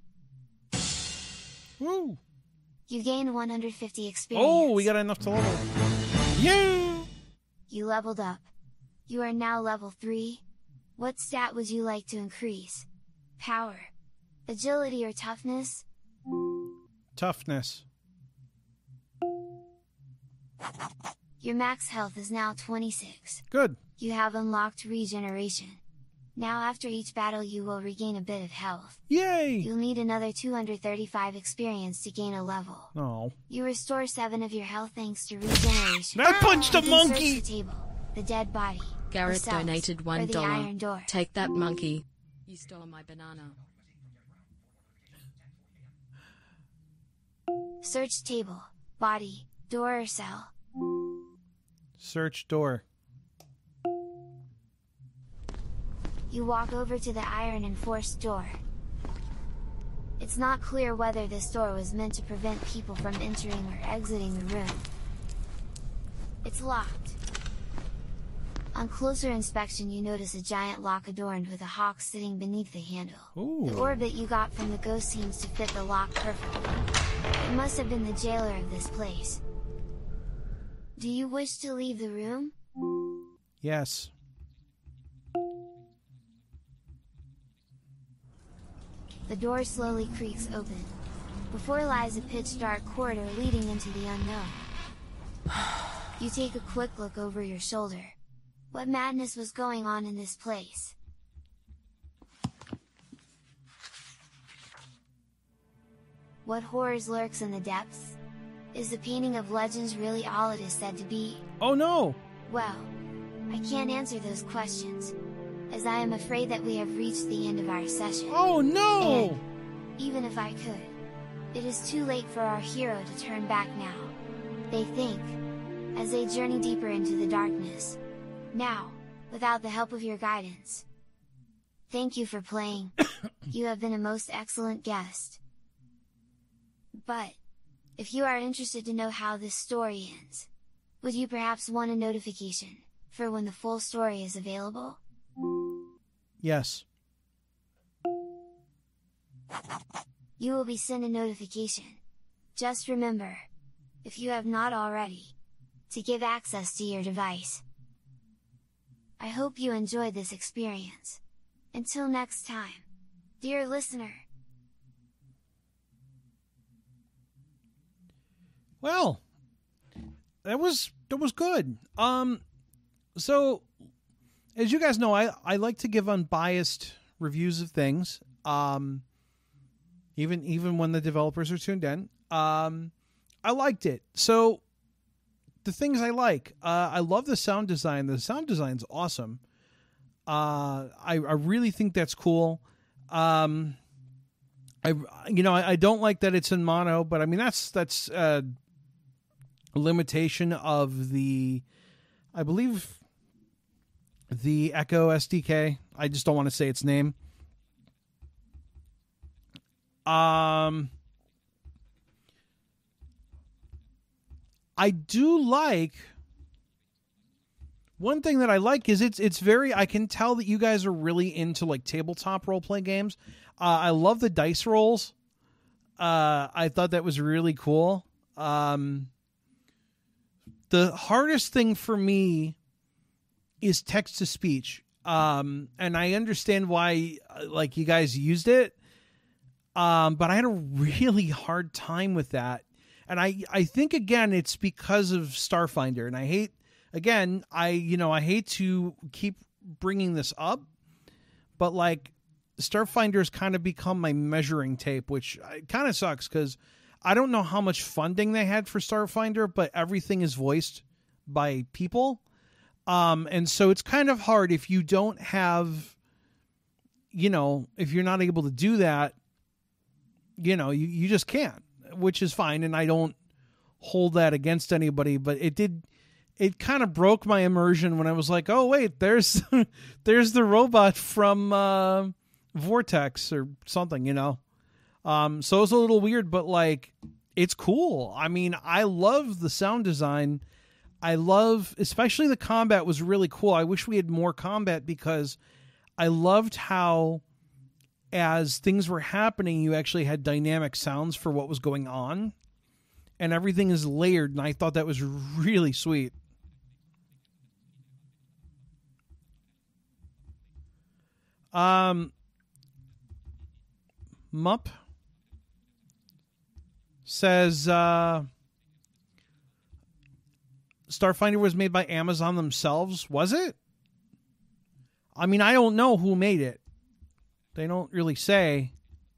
Woo! You gain one hundred fifty experience. Oh, we got enough to level. Yeah! You leveled up. You are now level three. What stat would you like to increase? Power, agility, or toughness? Toughness. Your max health is now twenty-six. Good. You have unlocked regeneration. Now after each battle you will regain a bit of health. Yay! You'll need another two hundred thirty-five experience to gain a level. Oh. You restore seven of your health thanks to regeneration. I punched a You can search monkey! the table, the dead body, Garrett the cells, donated or one the dollar. iron door. Take that, monkey. You stole my banana. Search table, body, door, or cell. Search door. You walk over to the iron enforced door. It's not clear whether this door was meant to prevent people from entering or exiting the room. It's locked. On closer inspection you notice a giant lock adorned with a hawk sitting beneath the handle. Ooh. The orb that you got from the ghost seems to fit the lock perfectly. It must have been the jailer of this place. Do you wish to leave the room? Yes. The door slowly creaks open. Before lies a pitch-dark corridor leading into the unknown. You take a quick look over your shoulder. What madness was going on in this place? What horrors lurks in the depths? Is the painting of legends really all it is said to be? Oh no! Well, I can't answer those questions, as I am afraid that we have reached the end of our session. Oh no! And, even if I could, it is too late for our hero to turn back now. They think, as they journey deeper into the darkness. Now, without the help of your guidance. Thank you for playing. You have been a most excellent guest. But, if you are interested to know how this story ends, would you perhaps want a notification for when the full story is available? Yes. You will be sent a notification. Just remember, if you have not already, to give access to your device. I hope you enjoyed this experience. Until next time, dear listener. Well, that was that was good. Um, so as you guys know, I I like to give unbiased reviews of things. Um, even even when the developers are tuned in. Um, I liked it. So the things I like, uh, I love the sound design. The sound design's awesome. Uh, I I really think that's cool. Um, I you know I, I don't like that it's in mono, but I mean that's that's uh, a limitation of the, I believe, the Echo S D K. I just don't want to say its name. Um, I do like, one thing that I like is it's it's very, I can tell that you guys are really into like tabletop role play games. Uh, I love the dice rolls. Uh, I thought that was really cool. Um, the hardest thing for me is text to speech. Um, and I understand why, like, you guys used it. Um, but I had a really hard time with that. And I, I think, again, it's because of Starfinder. And I hate, again, I, you know, I hate to keep bringing this up, but like Starfinder's kind of become my measuring tape, which kind of sucks because I don't know how much funding they had for Starfinder, but everything is voiced by people. Um, and so it's kind of hard if you don't have, you know, if you're not able to do that, you know, you, you just can't, which is fine. And I don't hold that against anybody, but it did, it kind of broke my immersion when I was like, oh wait, there's, there's the robot from, uh, Vortex or something, you know? Um, so it's a little weird, but like, it's cool. I mean, I love the sound design. I love, especially the combat was really cool. I wish we had more combat because I loved how, as things were happening, you actually had dynamic sounds for what was going on, and everything is layered. And I thought that was really sweet. Um, Mup says, uh, Starfinder was made by Amazon themselves. Was it? I mean, I don't know who made it. They don't really say.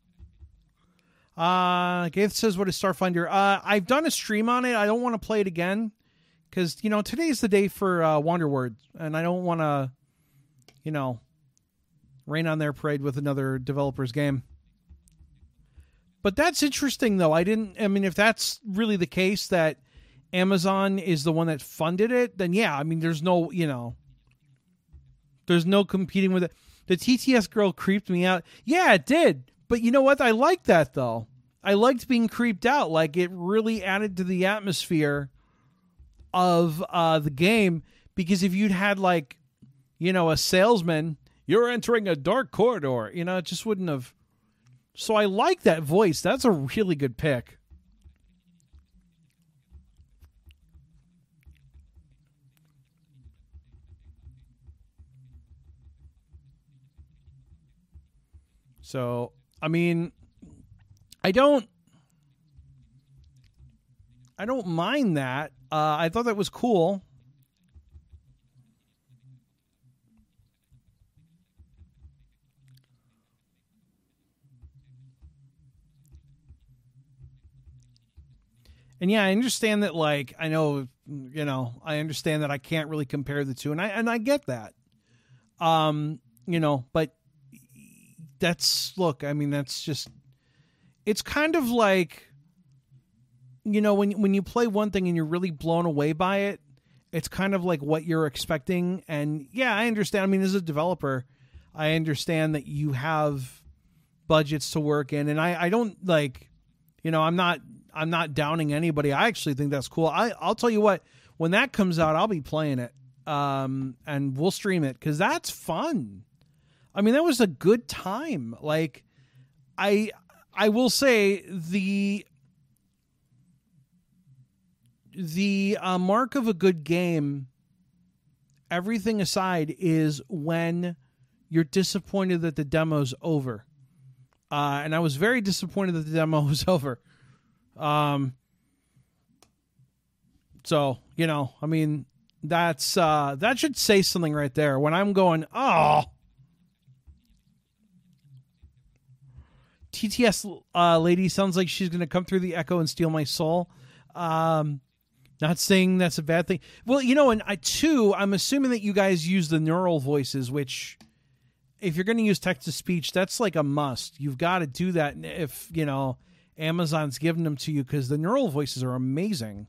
Uh, Gaith says, what is Starfinder? Uh, I've done a stream on it. I don't want to play it again because, you know, today's the day for uh, Wanderward, and I don't want to, you know, rain on their parade with another developer's game. But that's interesting, though. I didn't, I mean, if that's really the case that Amazon is the one that funded it, then yeah, I mean, there's no, you know, there's no competing with it. The T T S girl creeped me out. Yeah, it did. But you know what? I liked that, though. I liked being creeped out. Like, it really added to the atmosphere of uh, the game. Because if you'd had, like, you know, a salesman, you're entering a dark corridor. You know, it just wouldn't have. So I like that voice. That's a really good pick. So, I mean, I don't, I don't mind that. Uh, I thought that was cool. And yeah, I understand that, like, I know, you know, I understand that I can't really compare the two, and I, and I get that. Um, you know, but that's, look, I mean, that's just, it's kind of like, you know, when when you play one thing and you're really blown away by it, it's kind of like what you're expecting. And yeah, I understand. I mean, as a developer, I understand that you have budgets to work in, and I, I don't like, you know, I'm not, I'm not downing anybody. I actually think that's cool. I, I'll tell you what, when that comes out, I'll be playing it, um, and we'll stream it because that's fun. I mean, that was a good time. Like, I, I will say the, the uh, mark of a good game, everything aside, is when you're disappointed that the demo's over. Uh, and I was very disappointed that the demo was over. Um, so, you know, I mean, that's, uh, that should say something right there when I'm going, oh, T T S, uh, lady sounds like she's going to come through the echo and steal my soul. Um, not saying that's a bad thing. Well, you know, and I too, I'm assuming that you guys use the neural voices, which if you're going to use text to speech, that's like a must. You've got to do that. If, you know, Amazon's giving them to you, because the neural voices are amazing.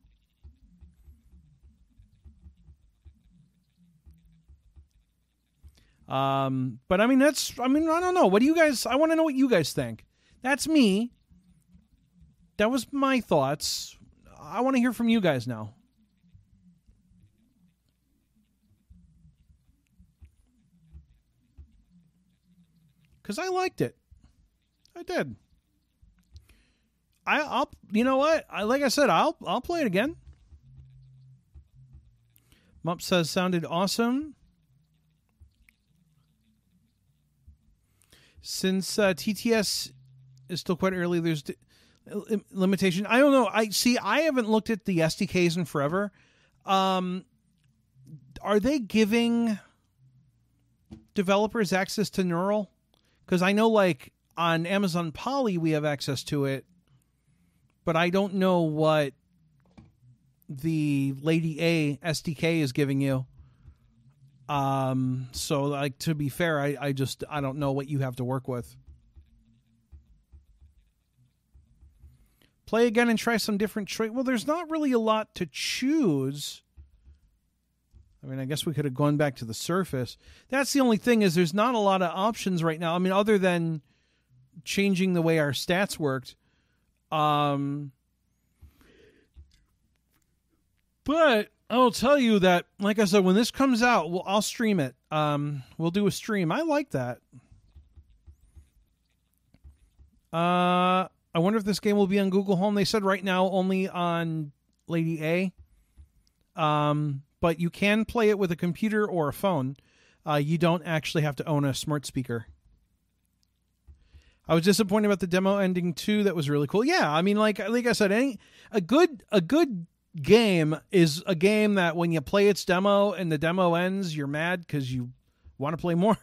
Um, but I mean, that's, I mean, I don't know. What do you guys, I want to know what you guys think. That's me. That was my thoughts. I want to hear from you guys now. Because I liked it. I did. I, I'll, you know what? I, like I said, I'll, I'll play it again. Mup says sounded awesome. Since uh, T T S is still quite early, there's d- limitation. I don't know. I see. I haven't looked at the S D Ks in forever. Um, are they giving developers access to Neural? Because I know, like on Amazon Poly, we have access to it, but I don't know what the Lady A S D K is giving you. Um, so like, to be fair, I, I just, I don't know what you have to work with. Play again and try some different trade. Well, there's not really a lot to choose. I mean, I guess we could have gone back to the Surface. That's the only thing, is there's not a lot of options right now. I mean, other than changing the way our stats worked. Um, but I'll tell you that, like I said, when this comes out, we'll, I'll stream it. Um, we'll do a stream. I like that. Uh, I wonder if this game will be on Google Home. They said right now only on Lady A. Um, but you can play it with a computer or a phone. Uh, you don't actually have to own a smart speaker. I was disappointed about the demo ending too. That was really cool. Yeah, I mean, like like I said, any a good a good game is a game that when you play its demo and the demo ends, you're mad because you want to play more.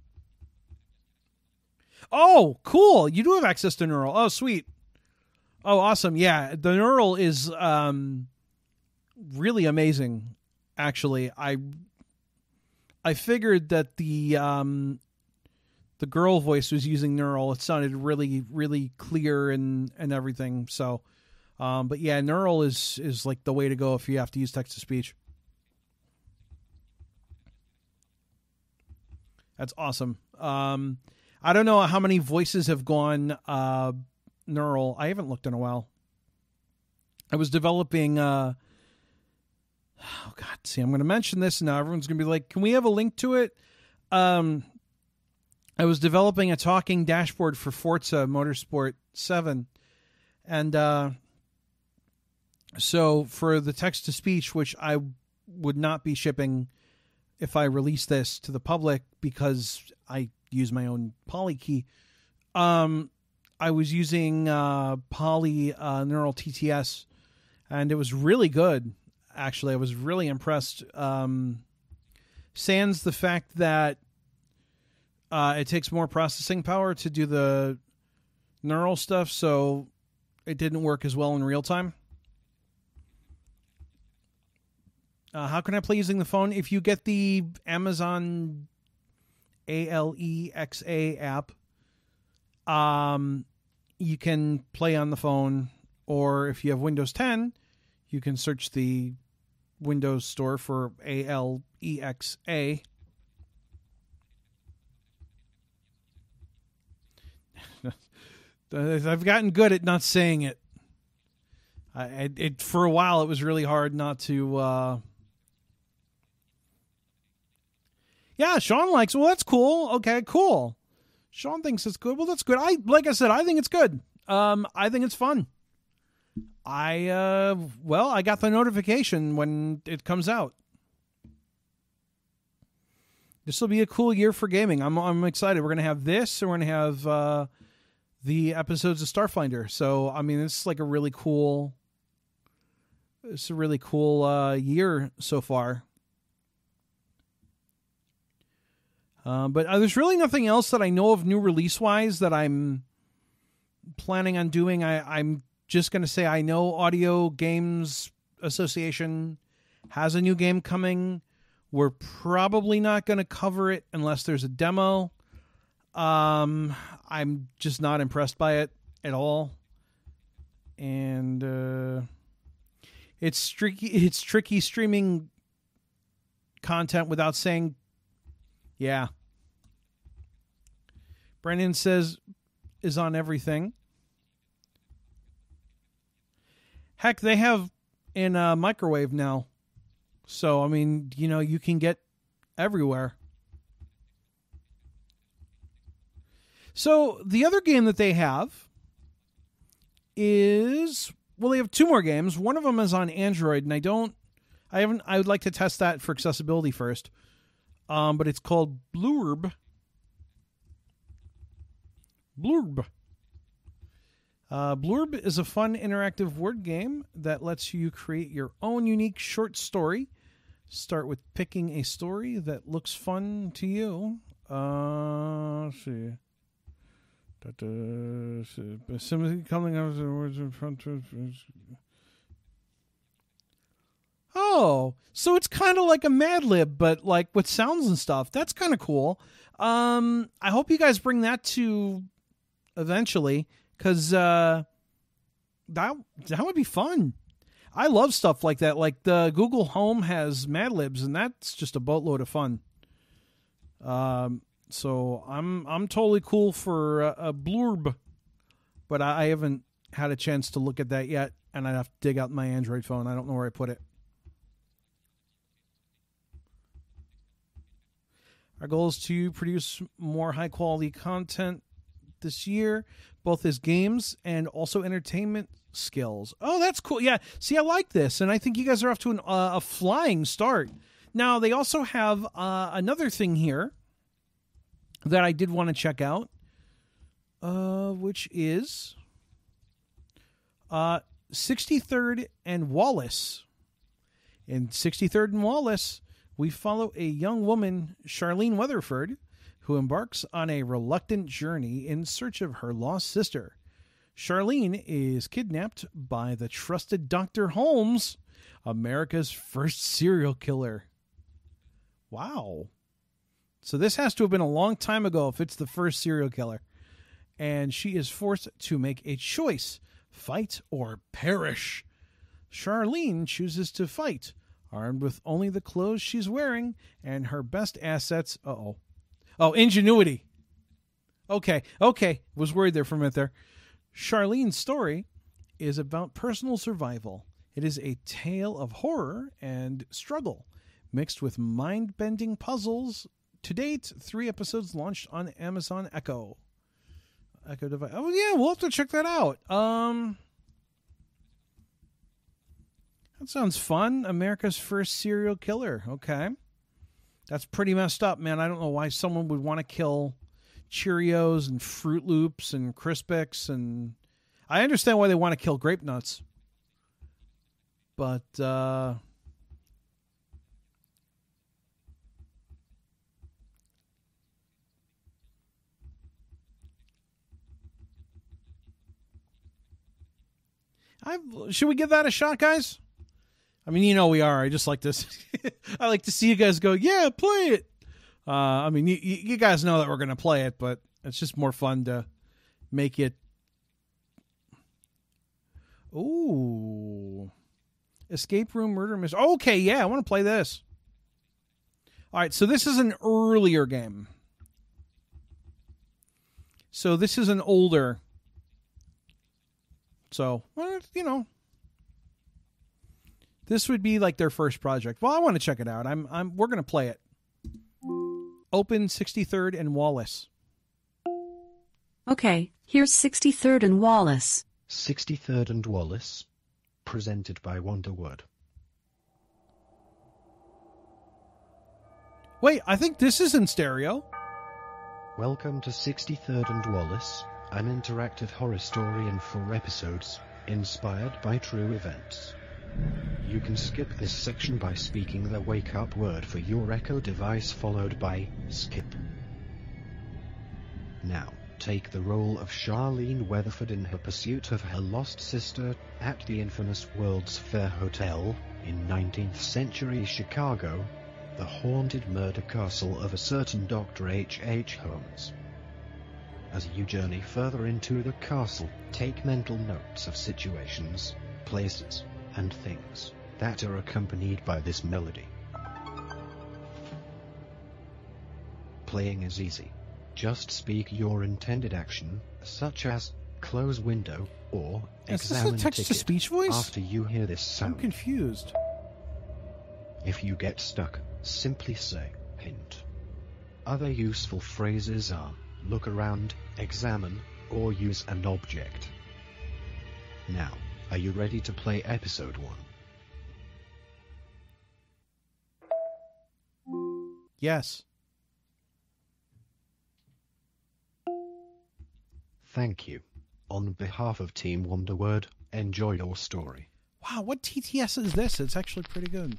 Oh, cool. You do have access to Neural. Oh, sweet. Oh, awesome. Yeah, the Neural is um, really amazing, actually. I I figured that the um, the girl voice was using Neural. It sounded really, really clear and, and everything. So, um, but yeah, Neural is, is like the way to go if you have to use text-to-speech. That's awesome. Um, I don't know how many voices have gone uh, Neural. I haven't looked in a while. I was developing... Uh, oh, God. See, I'm going to mention this, and now everyone's going to be like, can we have a link to it? um, I was developing a talking dashboard for Forza Motorsport seven. And uh, so for the text-to-speech, which I would not be shipping if I release this to the public because I use my own Poly key, um, I was using uh, Poly uh, Neural T T S, and it was really good. Actually, I was really impressed. Um, sans the fact that uh, it takes more processing power to do the neural stuff, so it didn't work as well in real time. Uh, how can I play using the phone? If you get the Amazon Alexa app, um, you can play on the phone, or if you have Windows ten, you can search the Windows Store for Alexa. I've gotten good at not saying it. I, it for a while, it was really hard not to. Uh... Yeah, Sean likes. Well, that's cool. Okay, cool. Sean thinks it's good. Well, that's good. I like I said, I think it's good. Um, I think it's fun. I, uh, well, I got the notification when it comes out. This will be a cool year for gaming. I'm I'm excited. We're going to have this, and we're going to have uh, the episodes of Starfinder. So, I mean, it's like a really cool, it's a really cool uh, year so far. Uh, but uh, there's really nothing else that I know of new release-wise that I'm planning on doing. I, I'm just going to say I know Audio Games Association has a new game coming. We're probably not going to cover it unless there's a demo. Um, I'm just not impressed by it at all. And uh, it's tricky, it's tricky streaming content without saying, yeah. Brendan says, is on everything. Heck, they have in a microwave now. So, I mean, you know, you can get everywhere. So, the other game that they have is, well, they have two more games. One of them is on Android, and I don't, I haven't, I would like to test that for accessibility first. Um, but it's called Blurb. Blurb. Uh, Blurb is a fun interactive word game that lets you create your own unique short story. Start with picking a story that looks fun to you. Uh, let's see. Somebody coming out of the words in front of. Oh, so it's kind of like a Mad Lib, but like with sounds and stuff. That's kind of cool. Um, I hope you guys bring that to eventually, because uh, that that would be fun. I love stuff like that. Like the Google Home has Mad Libs, and that's just a boatload of fun. Um, so I'm I'm totally cool for a, a Blurb, but I, I haven't had a chance to look at that yet, and I'd have to dig out my Android phone. I don't know where I put it. Our goal is to produce more high-quality content this year, both as games and also entertainment skills. Oh, that's cool. Yeah, see, I like this, and I think you guys are off to an, uh, a flying start. Now, they also have uh, another thing here that I did want to check out, uh, which is uh, sixty-third and Wallace. In sixty-third and Wallace, we follow a young woman, Charlene Weatherford, who embarks on a reluctant journey in search of her lost sister. Charlene is kidnapped by the trusted Doctor Holmes, America's first serial killer. Wow. So this has to have been a long time ago if it's the first serial killer. And she is forced to make a choice, fight or perish. Charlene chooses to fight, armed with only the clothes she's wearing and her best assets. Uh-oh. Oh, ingenuity. Okay, okay. Was worried there for a minute there. Charlene's story is about personal survival. It is a tale of horror and struggle, mixed with mind-bending puzzles to date, three episodes launched on Amazon Echo. Echo device. Oh yeah, we'll have to check that out. Um, that sounds fun. America's First Serial Killer. Okay, that's pretty messed up, man. I don't know why someone would want to kill Cheerios and Fruit Loops and Crispix, and I understand why they want to kill Grape Nuts, but uh, I should we give that a shot, guys? I mean, you know we are. I just like this. I like to see you guys go, yeah, play it. Uh, I mean, you, you guys know that we're going to play it, but it's just more fun to make it. Ooh. Escape Room Murder Mystery. Okay, yeah, I want to play this. All right, so this is an earlier game. So this is an older. So, well, you know. This would be like their first project. Well, I want to check it out. I'm I'm we're going to play it. Open sixty-third and Wallace. Okay, here's sixty-third and Wallace. sixty-third and Wallace. Presented by Wonderwood. Wait, I think this is in stereo. Welcome to sixty-third and Wallace, an interactive horror story in four episodes, inspired by true events. You can skip this section by speaking the wake-up word for your Echo device followed by skip. Now, take the role of Charlene Weatherford in her pursuit of her lost sister at the infamous World's Fair Hotel in nineteenth century Chicago, the haunted murder castle of a certain Doctor H H Holmes. As you journey further into the castle, take mental notes of situations, places, and things that are accompanied by this melody. Playing is easy. Just speak your intended action, such as close window or examine ticket. Is this a text-to-speech voice? After you hear this sound. I'm confused. If you get stuck, simply say hint. Other useful phrases are look around, examine, or use an object. Now, are you ready to play episode one? Yes. Thank you. On behalf of Team Wonderword, enjoy your story. Wow, what T T S is this? It's actually pretty good.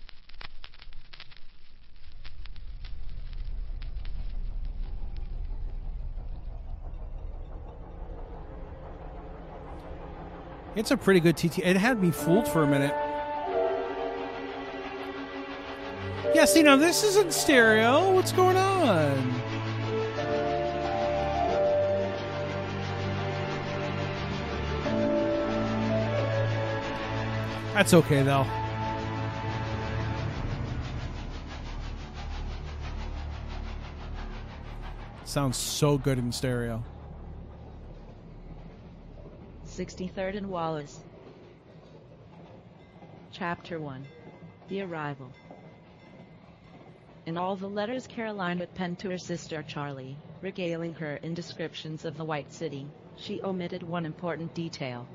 It's a pretty good T T. It had me fooled for a minute. Yeah, see, now this isn't stereo. What's going on? That's okay, though. Sounds so good in stereo. sixty-third and Wallace. Chapter one. The Arrival. In all the letters Caroline had penned to her sister Charlie, regaling her in descriptions of the White City, she omitted one important detail.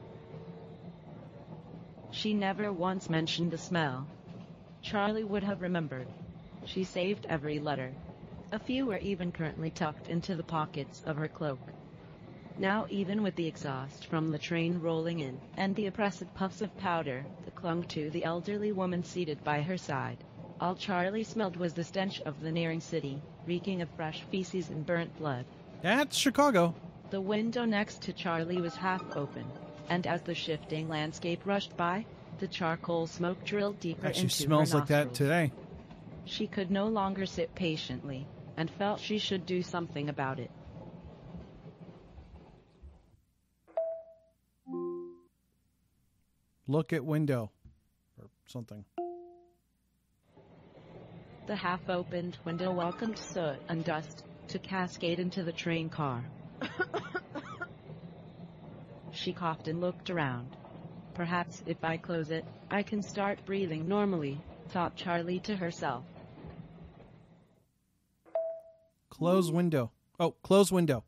She never once mentioned the smell. Charlie would have remembered. She saved every letter. A few were even currently tucked into the pockets of her cloak. Now, even with the exhaust from the train rolling in, and the oppressive puffs of powder that clung to the elderly woman seated by her side, all Charlie smelled was the stench of the nearing city, reeking of fresh feces and burnt blood. That's Chicago. The window next to Charlie was half open, and as the shifting landscape rushed by, the charcoal smoke drilled deeper Actually into smells her like that nostrils. today. She could no longer sit patiently, and felt she should do something about it. Look at window. Or something. The half-opened window welcomed soot and dust to cascade into the train car. She coughed and looked around. Perhaps if I close it, I can start breathing normally, thought Charlie to herself. Close window. Oh, close window.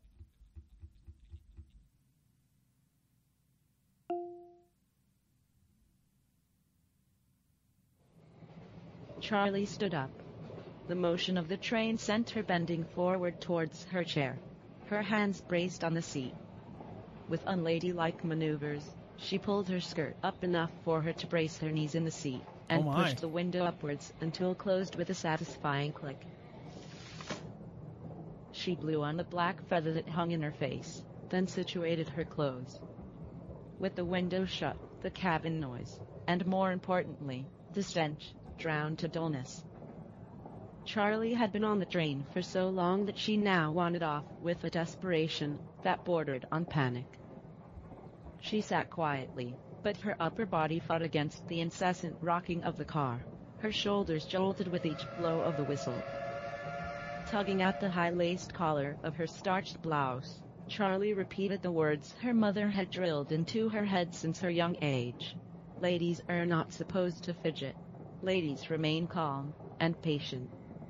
Charlie stood up. The motion of the train sent her bending forward towards her chair. Her hands braced on the seat. With unladylike maneuvers, she pulled her skirt up enough for her to brace her knees in the seat, and Oh my. pushed the window upwards until it closed with a satisfying click. She blew on the black feather that hung in her face, then situated her clothes. With the window shut, the cabin noise, and more importantly, the stench, drowned to dullness. Charlie had been on the train for so long that she now wanted off with a desperation that bordered on panic. She sat quietly, but her upper body fought against the incessant rocking of the car. Her shoulders jolted with each blow of the whistle. Tugging at the high-laced collar of her starched blouse, Charlie repeated the words her mother had drilled into her head since her young age. Ladies are not supposed to fidget. Ladies remain calm and patient.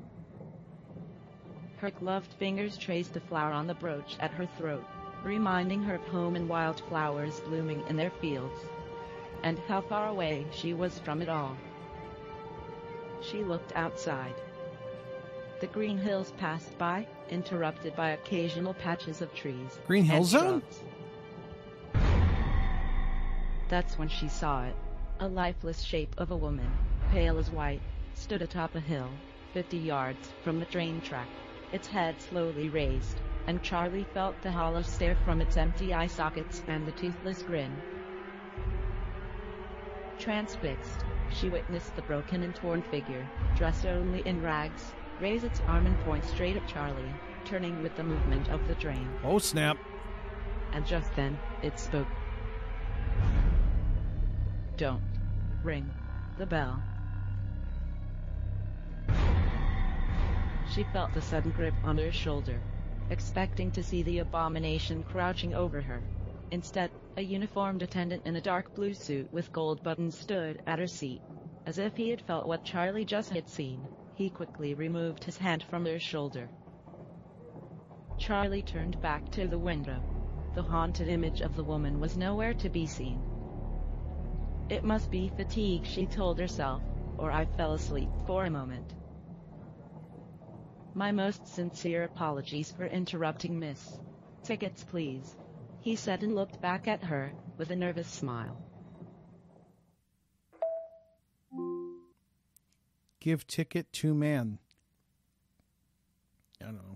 Her gloved fingers traced the flower on the brooch at her throat, reminding her of home and wild flowers blooming in their fields, and how far away she was from it all. She looked outside. The green hills passed by, interrupted by occasional patches of trees. Green Hill and Zone? shrubs. That's when she saw it. A lifeless shape of a woman, pale as white, stood atop a hill, fifty yards from the train track, its head slowly raised, and Charlie felt the hollow stare from its empty eye sockets and the toothless grin. Transfixed, she witnessed the broken and torn figure, dressed only in rags, raise its arm and point straight at Charlie, turning with the movement of the train. Oh, snap. And just then, it spoke. Don't ring the bell. She felt the sudden grip on her shoulder, expecting to see the abomination crouching over her. Instead, a uniformed attendant in a dark blue suit with gold buttons stood at her seat. As if he had felt what Charlie just had seen, he quickly removed his hand from her shoulder. Charlie turned back to the window. The haunted image of the woman was nowhere to be seen. It must be fatigue, she told herself, or I fell asleep for a moment. My most sincere apologies for interrupting, miss. Tickets, please, he said and looked back at her with a nervous smile. Give ticket to man. I don't know.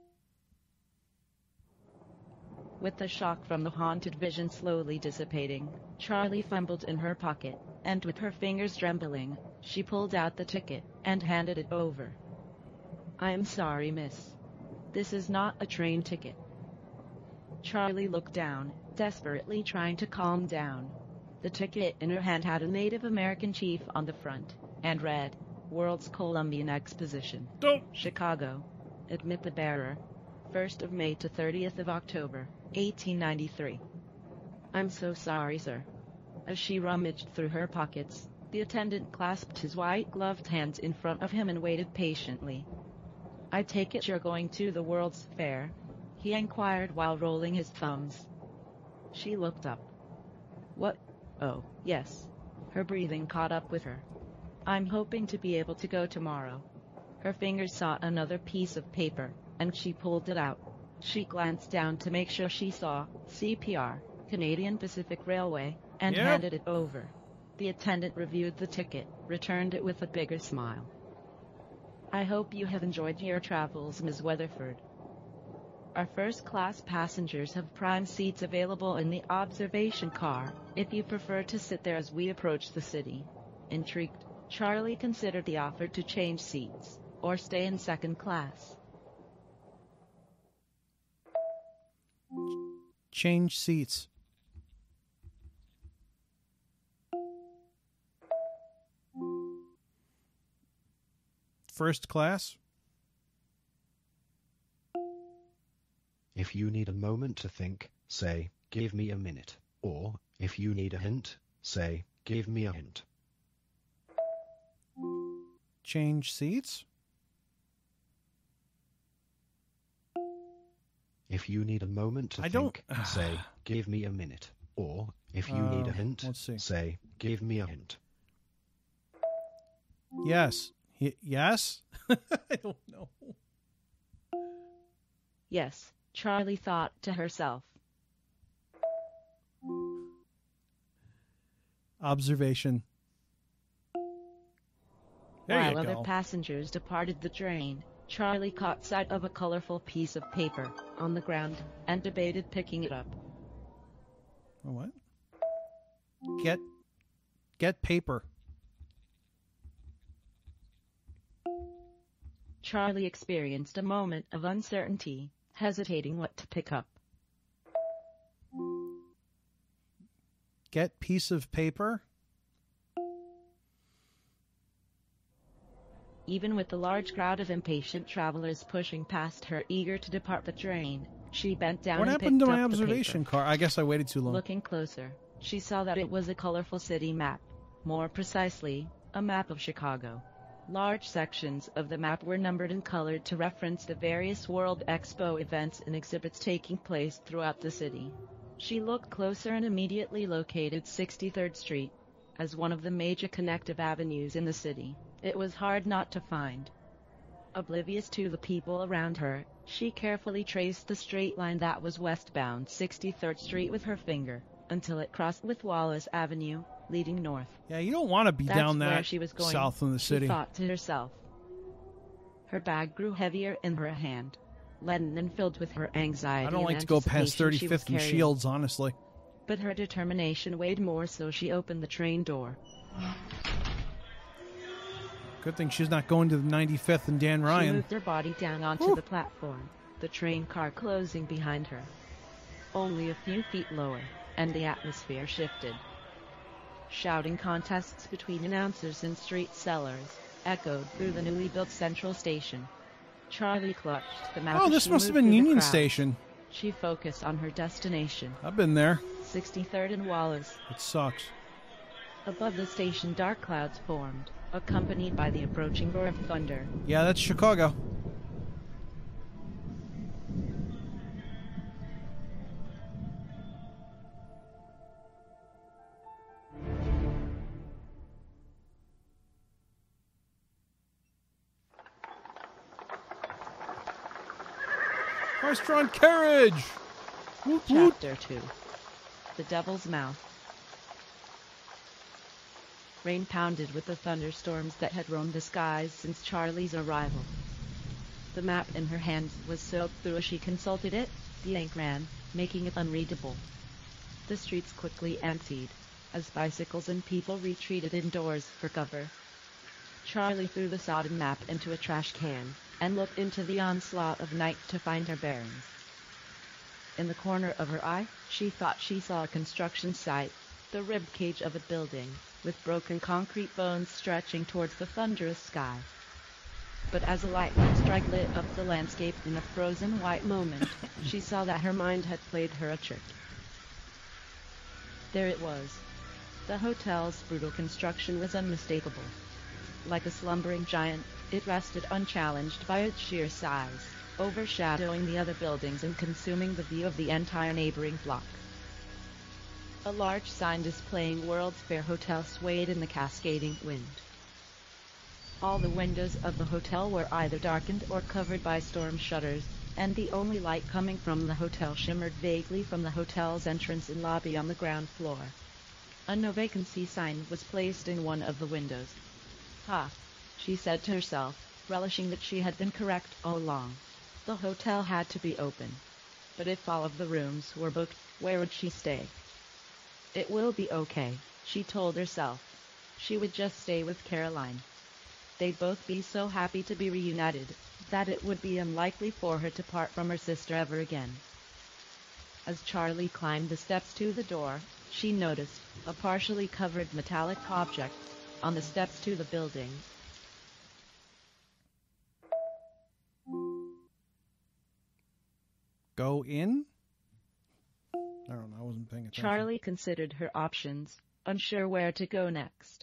With the shock from the haunted vision slowly dissipating, Charlie fumbled in her pocket, and with her fingers trembling, she pulled out the ticket and handed it over. I am sorry, miss. This is not a train ticket. Charlie looked down, desperately trying to calm down. The ticket in her hand had a Native American chief on the front, and read, World's Columbian Exposition, Don't. Chicago. Admit the bearer. first of May to thirtieth of October, eighteen ninety-three. I'm so sorry, sir. As she rummaged through her pockets, the attendant clasped his white-gloved hands in front of him and waited patiently. I take it you're going to the World's Fair? He inquired while rolling his thumbs. She looked up. What? Oh, yes. Her breathing caught up with her. I'm hoping to be able to go tomorrow. Her fingers sought another piece of paper, and she pulled it out. She glanced down to make sure she saw C P R, Canadian Pacific Railway, and Yep. handed it over. The attendant reviewed the ticket, returned it with a bigger smile. I hope you have enjoyed your travels, Miss Weatherford. Our first-class passengers have prime seats available in the observation car, if you prefer to sit there as we approach the city. Intrigued, Charlie considered the offer to change seats, or stay in second class. Change seats. First class? If you need a moment to think, say, give me a minute. Or, if you need a hint, say, give me a hint. Change seats? If you need a moment to I don't- think, say, give me a minute. Or, if you need Uh, a hint, let's see. say, give me a hint. Yes. Y- yes? I don't know. Yes, Charlie thought to herself. Observation. There While you other go. passengers departed the train, Charlie caught sight of a colorful piece of paper on the ground and debated picking it up. Oh, what? Get get paper. Charlie experienced a moment of uncertainty, hesitating what to pick up. Get piece of paper. Even with the large crowd of impatient travelers pushing past her, eager to depart the train, she bent down What and happened to picked my up the observation paper. car? I guess I waited too long. Looking closer, she saw that it was a colorful city map. More precisely, a map of Chicago. Large sections of the map were numbered and colored to reference the various World Expo events and exhibits taking place throughout the city. She looked closer and immediately located sixty-third Street as one of the major connective avenues in the city. It was hard not to find. Oblivious to the people around her, she carefully traced the straight line that was westbound sixty-third Street with her finger, until it crossed with Wallace Avenue, leading north. Yeah, you don't want to be That's down where that she was going, south in the she city. thought to herself. Her bag grew heavier in her hand, leaden and filled with her anxiety. I don't and like to go past anticipation she was thirty-fifth and carrying. Shields, honestly. But her determination weighed more, so she opened the train door. Good thing she's not going to the ninety-fifth and Dan She Ryan. moved her body down onto Whew. the platform, the train car closing behind her. Only a few feet lower, and the atmosphere shifted. Shouting contests between announcers and street sellers echoed through the newly built central station. Charlie clutched the map. Oh, as this she must have moved been through the Union crowd. Station. She focused on her destination, I've been there. sixty-third and Wallace. It sucks. Above the station, dark clouds formed, accompanied by the approaching roar of thunder. Yeah, that's Chicago. Horse-drawn carriage! Whoop, whoop. Chapter two. The Devil's Mouth. Rain pounded with the thunderstorms that had roamed the skies since Charlie's arrival. The map in her hand was soaked through as she consulted it. The ink ran, making it unreadable. The streets quickly emptied, as bicycles and people retreated indoors for cover. Charlie threw the sodden map into a trash can, and looked into the onslaught of night to find her bearings. In the corner of her eye, she thought she saw a construction site, the rib cage of a building, with broken concrete bones stretching towards the thunderous sky. But as a lightning strike lit up the landscape in a frozen white moment, she saw that her mind had played her a trick. There it was. The hotel's brutal construction was unmistakable. Like a slumbering giant, it rested unchallenged by its sheer size, overshadowing the other buildings and consuming the view of the entire neighboring block. A large sign displaying World's Fair Hotel swayed in the cascading wind. All the windows of the hotel were either darkened or covered by storm shutters, and the only light coming from the hotel shimmered vaguely from the hotel's entrance and lobby on the ground floor. A no vacancy sign was placed in one of the windows. Ha! She said to herself, relishing that she had been correct all along. The hotel had to be open. But if all of the rooms were booked, where would she stay? It will be okay, she told herself. She would just stay with Caroline. They'd both be so happy to be reunited, that it would be unlikely for her to part from her sister ever again. As Charlie climbed the steps to the door, she noticed a partially covered metallic object on the steps to the building. Go in? I don't know. I wasn't paying attention. Charlie considered her options, unsure where to go next.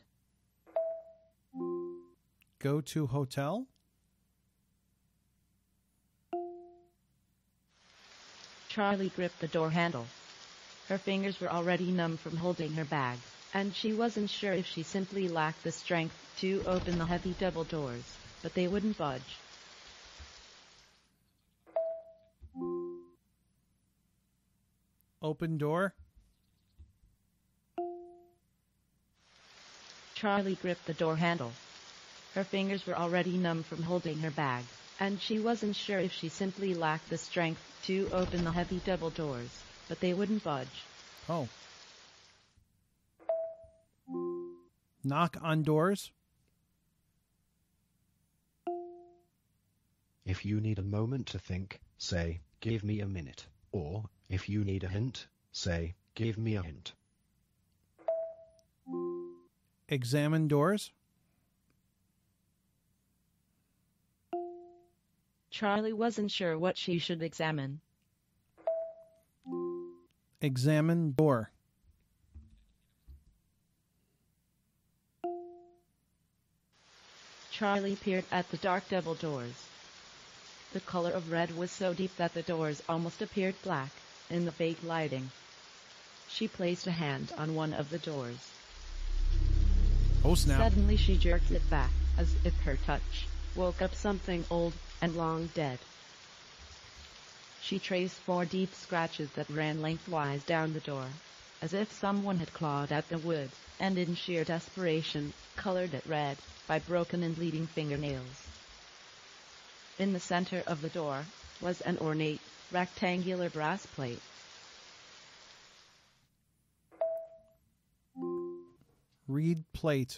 Go to hotel? Charlie gripped the door handle. Her fingers were already numb from holding her bag, and she wasn't sure if she simply lacked the strength to open the heavy double doors, but they wouldn't budge. Open door. Charlie gripped the door handle. Her fingers were already numb from holding her bag, and she wasn't sure if she simply lacked the strength to open the heavy double doors, but they wouldn't budge. Oh. Knock on doors. If you need a moment to think, say, give me a minute. Or, if you need a hint, say, give me a hint. Examine doors. Charlie wasn't sure what she should examine. Examine door. Charlie peered at the dark double doors. The color of red was so deep that the doors almost appeared black in the vague lighting. She placed a hand on one of the doors. Oh, snap. Suddenly she jerked it back, as if her touch woke up something old and long dead. She traced four deep scratches that ran lengthwise down the door, as if someone had clawed at the wood, and in sheer desperation, colored it red by broken and bleeding fingernails. In the center of the door was an ornate, rectangular brass plate. Read plate.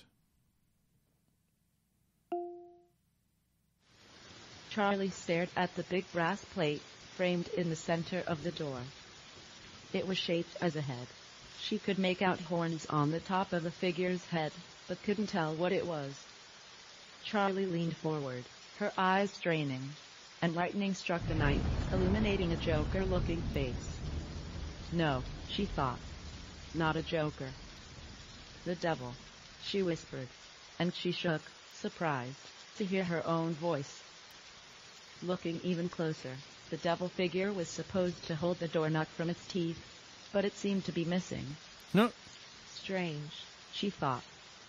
Charlie stared at the big brass plate framed in the center of the door. It was shaped as a head. She could make out horns on the top of the figure's head, but couldn't tell what it was. Charlie leaned forward, her eyes straining, and lightning struck the night, illuminating a Joker-looking face. No, she thought. Not a Joker. The devil, she whispered, and she shook, surprised to hear her own voice. Looking even closer, the devil figure was supposed to hold the doorknob from its teeth, but it seemed to be missing. No. Strange, she thought.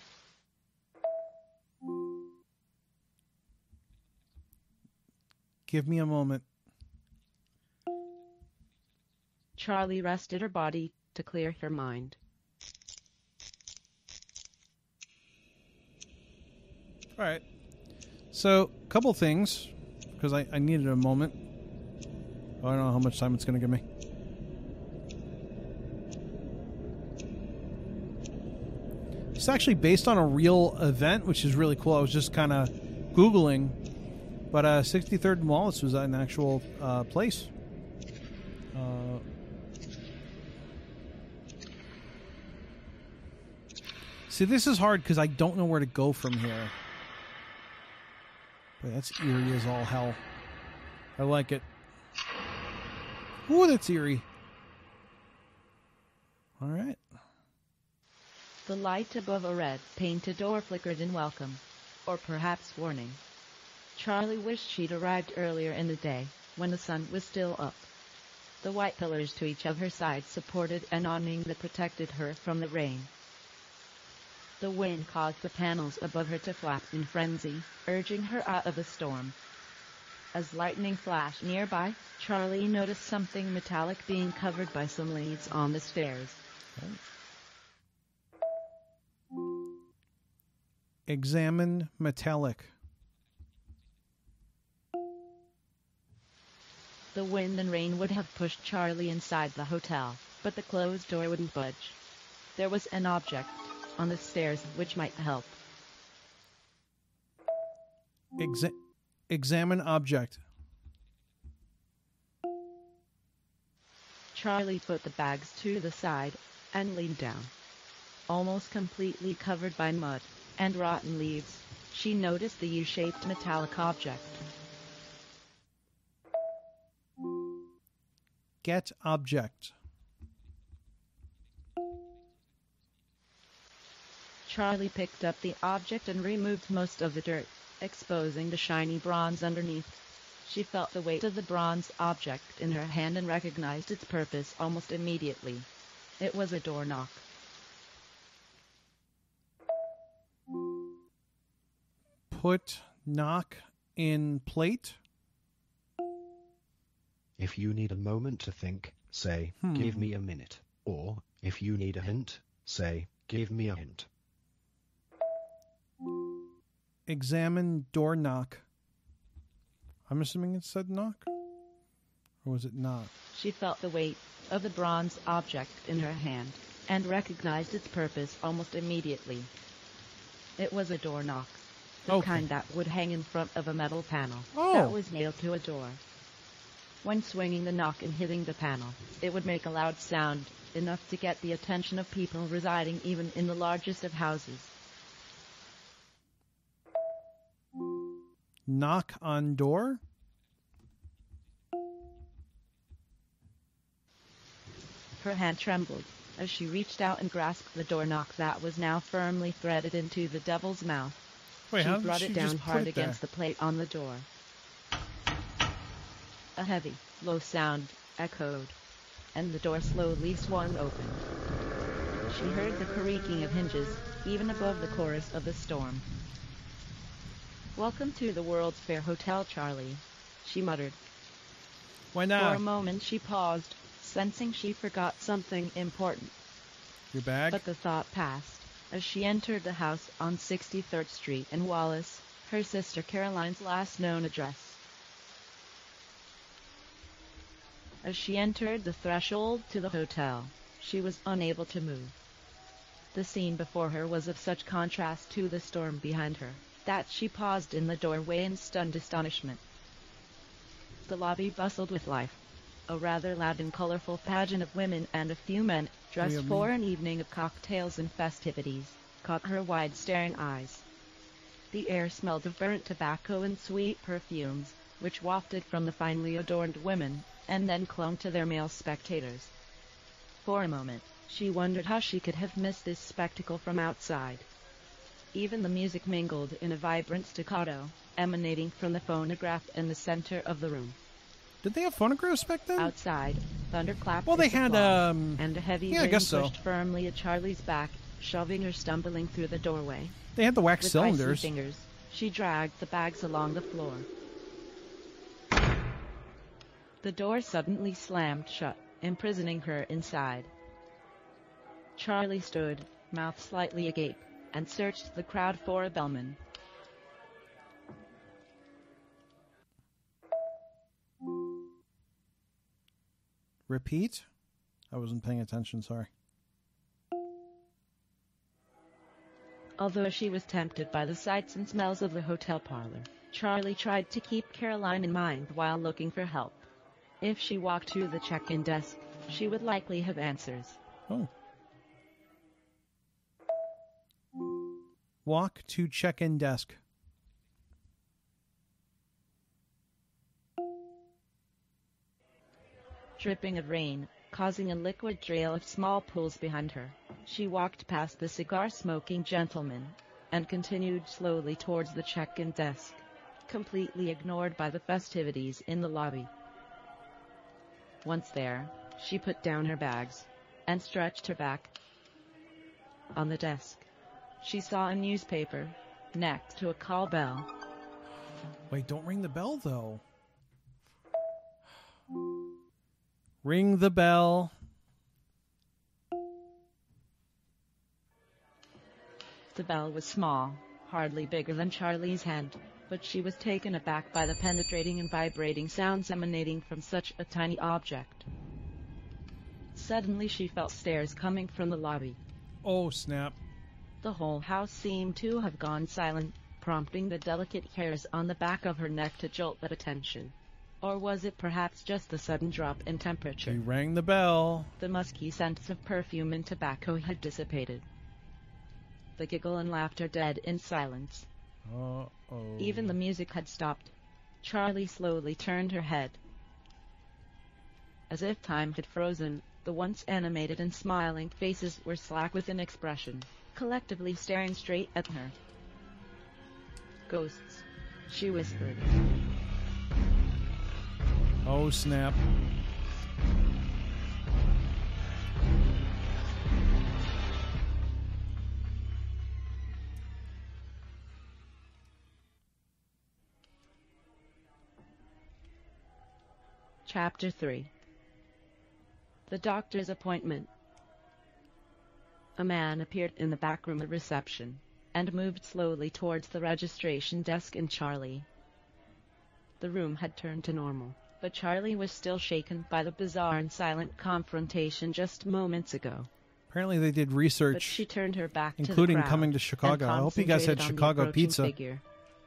Give me a moment. Charlie rested her body to clear her mind. All right. So, a couple things, because I, I needed a moment. I don't know how much time it's going to give me. It's actually based on a real event, which is really cool. I was just kind of Googling, but uh, sixty-third and Wallace was an actual uh, place. Uh, see, this is hard because I don't know where to go from here. But that's eerie as all hell. I like it. Ooh, that's eerie. All right. The light above a red-painted door flickered in welcome, or perhaps warning. Charlie wished she'd arrived earlier in the day, when the sun was still up. The white pillars to each of her sides supported an awning that protected her from the rain. The wind caused the panels above her to flap in frenzy, urging her out of the storm. As lightning flashed nearby, Charlie noticed something metallic being covered by some leads on the stairs. Examine metallic. The wind and rain would have pushed Charlie inside the hotel, but the closed door wouldn't budge. There was an object on the stairs which might help. Exa- examine object. Charlie put the bags to the side and leaned down. Almost completely covered by mud and rotten leaves, she noticed the U-shaped metallic object. Get object. Charlie picked up the object and removed most of the dirt, exposing the shiny bronze underneath. She felt the weight of the bronze object in her hand and recognized its purpose almost immediately. It was a door knock. Put knock in plate. If you need a moment to think, say, Hmm. give me a minute. Or, if you need a hint, say, give me a hint. Examine door knock. I'm assuming it said knock? Or was it not? She felt the weight of the bronze object in her hand, and recognized its purpose almost immediately. It was a door knock, the Okay. kind that would hang in front of a metal panel Oh. that was nailed to a door. When swinging the knock and hitting the panel, it would make a loud sound, enough to get the attention of people residing even in the largest of houses. Knock on door? Her hand trembled as she reached out and grasped the door knock that was now firmly threaded into the devil's mouth. Wait, she how did brought she it down just put hard it there? against the plate on the door. A heavy, low sound echoed, and the door slowly swung open. She heard the creaking of hinges, even above the chorus of the storm. "Welcome to the World's Fair Hotel, Charlie," she muttered. Why For not? a moment she paused, sensing she forgot something important. Your bag? But the thought passed as she entered the house on sixty-third Street in Wallace, her sister Caroline's last known address. As she entered the threshold to the hotel, she was unable to move. The scene before her was of such contrast to the storm behind her that she paused in the doorway in stunned astonishment. The lobby bustled with life. A rather loud and colorful pageant of women and a few men, dressed Really? for an evening of cocktails and festivities, caught her wide staring eyes. The air smelled of burnt tobacco and sweet perfumes, which wafted from the finely adorned women, and then clung to their male spectators. For a moment, she wondered how she could have missed this spectacle from outside. Even the music mingled in a vibrant staccato, emanating from the phonograph in the center of the room. Did they have phonographs back then? Outside, thunderclap. Well, they had, um... and a heavy yeah, I wind guess so. pushed firmly at Charlie's back, shoving her stumbling through the doorway. They had the wax With cylinders. icy fingers, she dragged the bags along the floor. The door suddenly slammed shut, imprisoning her inside. Charlie stood, mouth slightly agape, and searched the crowd for a bellman. Repeat? I wasn't paying attention, sorry. Although she was tempted by the sights and smells of the hotel parlor, Charlie tried to keep Caroline in mind while looking for help. If she walked to the check-in desk, she would likely have answers. Oh. Walk to check-in desk. Dripping of rain, causing a liquid trail of small pools behind her, she walked past the cigar-smoking gentleman, and continued slowly towards the check-in desk, completely ignored by the festivities in the lobby. Once there, she put down her bags, and stretched her back. On the desk, she saw a newspaper, next to a call bell. Wait, don't ring the bell, though. Ring the bell. The bell was small, hardly bigger than Charlie's hand, but she was taken aback by the penetrating and vibrating sounds emanating from such a tiny object. Suddenly she felt stares coming from the lobby. Oh, snap. The whole house seemed to have gone silent, prompting the delicate hairs on the back of her neck to jolt at attention. Or was it perhaps just the sudden drop in temperature? She rang the bell. The musky scents of perfume and tobacco had dissipated. The giggle and laughter dead in silence. Uh-oh. Even the music had stopped. Charlie slowly turned her head. As if time had frozen, the once animated and smiling faces were slack with an expression, collectively staring straight at her. "Ghosts," she whispered. Oh, snap. Chapter three. The doctor's appointment. A man appeared in the back room of reception, and moved slowly towards the registration desk in Charlie. The room had turned to normal, but Charlie was still shaken by the bizarre and silent confrontation just moments ago. Apparently they did But research, she turned her back including to the crowd coming to Chicago. and I hope you guys had concentrated on the Chicago approaching pizza. Figure.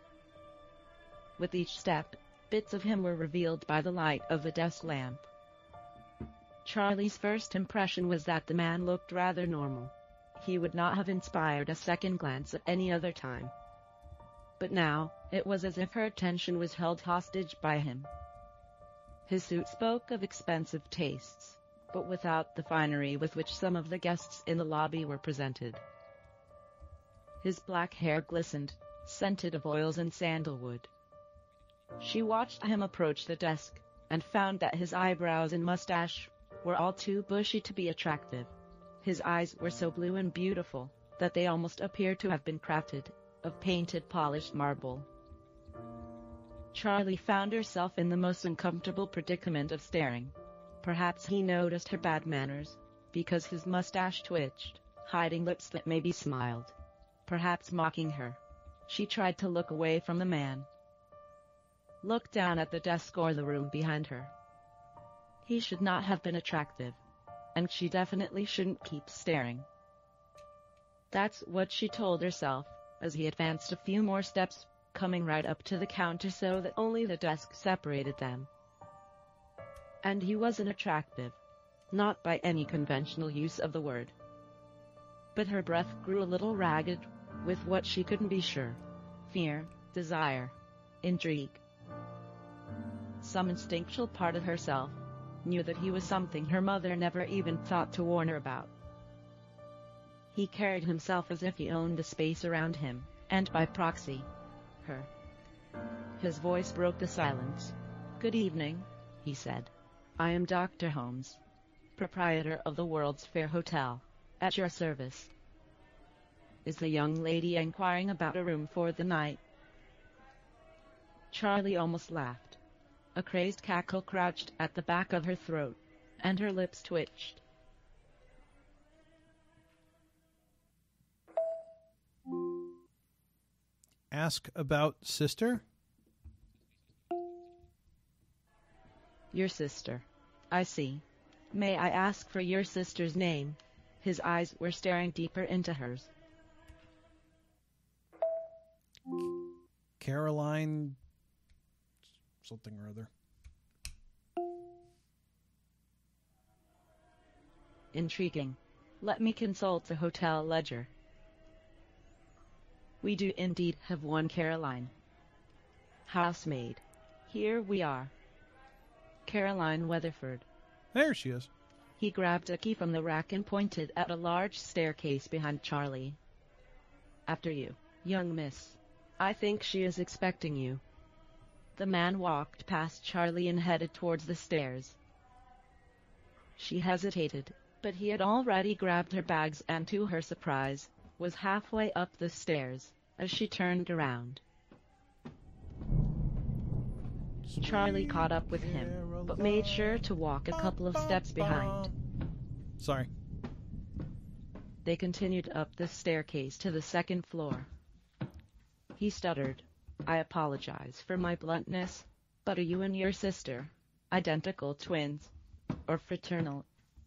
With each step, bits of him were revealed by the light of the desk lamp. Charlie's first impression was that the man looked rather normal. He would not have inspired a second glance at any other time. But now, it was as if her attention was held hostage by him. His suit spoke of expensive tastes, but without the finery with which some of the guests in the lobby were presented. His black hair glistened, scented of oils and sandalwood. She watched him approach the desk, and found that his eyebrows and mustache were all too bushy to be attractive. His eyes were so blue and beautiful, that they almost appeared to have been crafted of painted polished marble. Charlie found herself in the most uncomfortable predicament of staring. Perhaps he noticed her bad manners, because his mustache twitched, hiding lips that maybe smiled. Perhaps mocking her. She tried to look away from the man. Look down at the desk or the room behind her. He should not have been attractive, and she definitely shouldn't keep staring. That's what she told herself, as he advanced a few more steps, coming right up to the counter so that only the desk separated them. And he wasn't attractive. Not by any conventional use of the word. But her breath grew a little ragged, with what she couldn't be sure. Fear, desire, intrigue. Some instinctual part of herself knew that he was something her mother never even thought to warn her about. He carried himself as if he owned the space around him, and by proxy, her. His voice broke the silence. "Good evening," he said. "I am Doctor Holmes, proprietor of the World's Fair Hotel, at your service. Is the young lady inquiring about a room for the night?" Charlie almost laughed. A crazed cackle crouched at the back of her throat, and her lips twitched. Ask about sister? Your sister. I see. May I ask for your sister's name? His eyes were staring deeper into hers. Caroline... something or other. Intriguing. Let me consult the hotel ledger. We do indeed have one Caroline. Housemaid. Here we are. Caroline Weatherford. There she is. He grabbed a key from the rack and pointed at a large staircase behind Charlie. After you, young miss. I think she is expecting you. The man walked past Charlie and headed towards the stairs. She hesitated, but he had already grabbed her bags and, to her surprise, was halfway up the stairs as she turned around. Charlie caught up with him, but made sure to walk a couple of steps behind. Sorry. They continued up the staircase to the second floor. He stuttered. I apologize for my bluntness, but are you and your sister identical twins, or fraternal?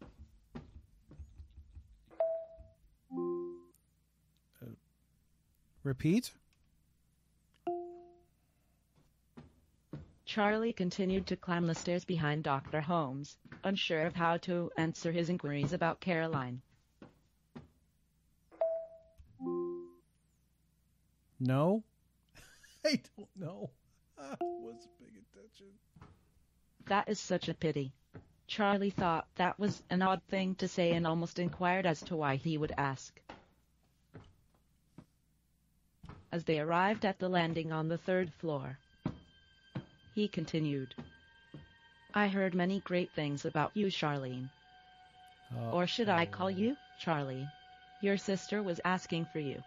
Uh, repeat? Charlie continued to climb the stairs behind Doctor Holmes, unsure of how to answer his inquiries about Caroline. No? I don't know. I wasn't paying attention. That is such a pity. Charlie thought that was an odd thing to say and almost inquired as to why he would ask. As they arrived at the landing on the third floor, he continued. I heard many great things about you, Charlene. Uh, or should I call you Charlie? Your sister was asking for you.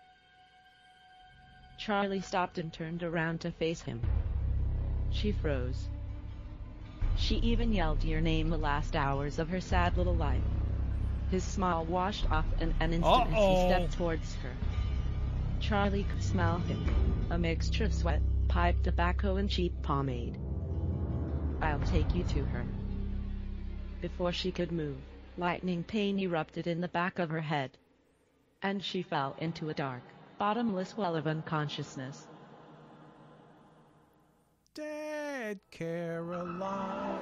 Charlie stopped and turned around to face him. She froze. She even yelled your name the last hours of her sad little life. His smile washed off in an instant Uh-oh. as he stepped towards her. Charlie could smell him, a mixture of sweat, pipe tobacco, and cheap pomade. I'll take you to her. Before she could move, lightning pain erupted in the back of her head, and she fell into a dark, bottomless well of unconsciousness. Dead Caroline.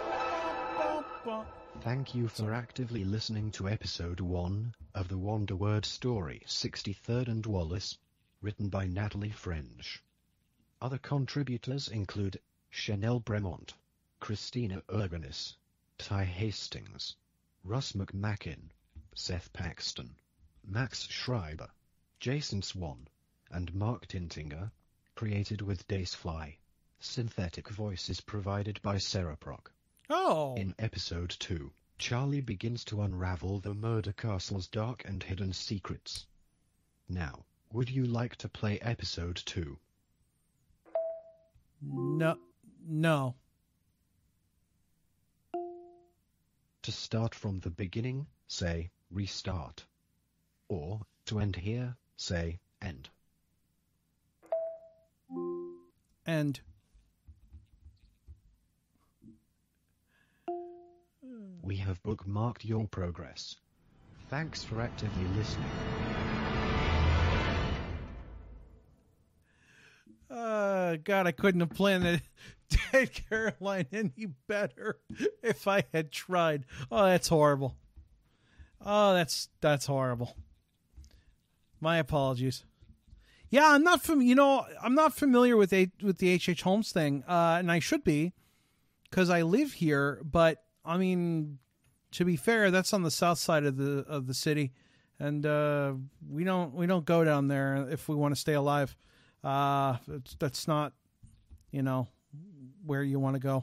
Thank you for actively listening to episode one of the Wonder Word story sixty-third and Wallace, written by Natalie French. Other contributors include Chanel Bremont, Christina Urganis, Ty Hastings, Russ McMacken, Seth Paxton, Max Schreiber, Jason Swan, and Mark Tintinger, created with Dacefly. Synthetic voices provided by Seraproc. Oh! In episode two, Charlie begins to unravel the murder castle's dark and hidden secrets. Now, would you like to play episode two? No. No. To start from the beginning, say, restart. Or, to end here, say, end. End. We have bookmarked your progress. Thanks for actively listening. Uh, God, I couldn't have planned that Dead Caroline any better if I had tried. Oh, that's horrible. Oh, that's that's horrible. My apologies. Yeah, I'm not fam- You know, I'm not familiar with a- with the H H Holmes thing, uh, and I should be, because I live here. But I mean, to be fair, that's on the south side of the of the city, and uh, we don't we don't go down there if we want to stay alive. Uh, it's, that's not, you know, where you want to go.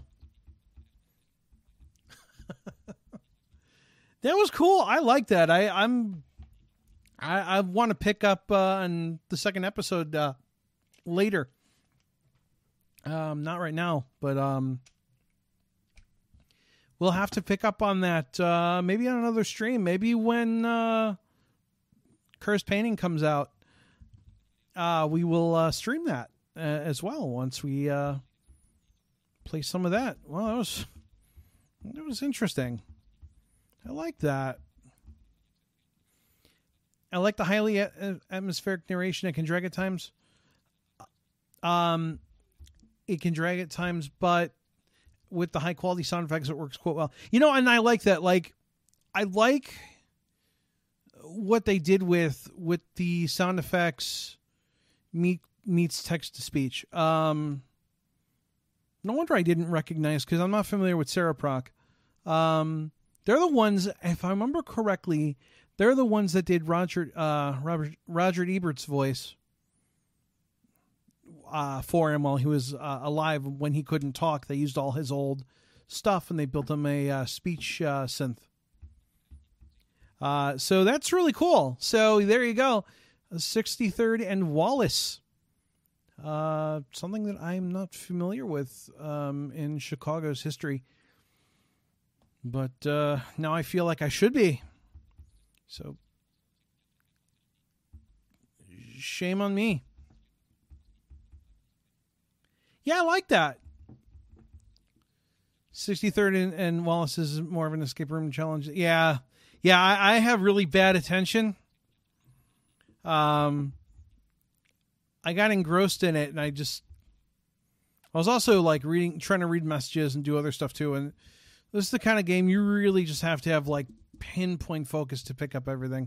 That was cool. I like that. I, I'm, I, I want to pick up uh, on the second episode uh, later. Um, not right now, but um, we'll have to pick up on that uh, maybe on another stream. Maybe when uh, Cursed Painting comes out. Uh, we will uh, stream that uh, as well once we uh, play some of that. Well, that was that was interesting. I like that. I like the highly a- atmospheric narration. It can drag at times. Um, it can drag at times, but with the high quality sound effects, it works quite well. You know, and I like that. Like, I like what they did with with the sound effects. Meet, meets text to speech. Um, no wonder I didn't recognize, because I'm not familiar with Seraproc. Um, they're the ones, if I remember correctly, they're the ones that did Roger uh, Robert, Roger Ebert's voice uh, for him while he was uh, alive. When he couldn't talk, they used all his old stuff and they built him a uh, speech uh, synth. Uh, so that's really cool. So there you go. sixty-third and Wallace. Uh, something that I'm not familiar with um, in Chicago's history. But uh, now I feel like I should be. So, shame on me. Yeah, I like that. sixty-third and, and Wallace is more of an escape room challenge. Yeah. Yeah, I, I have really bad attention. Um, I got engrossed in it, and I just, I was also like reading, trying to read messages and do other stuff too. And this is the kind of game you really just have to have like pinpoint focus to pick up everything.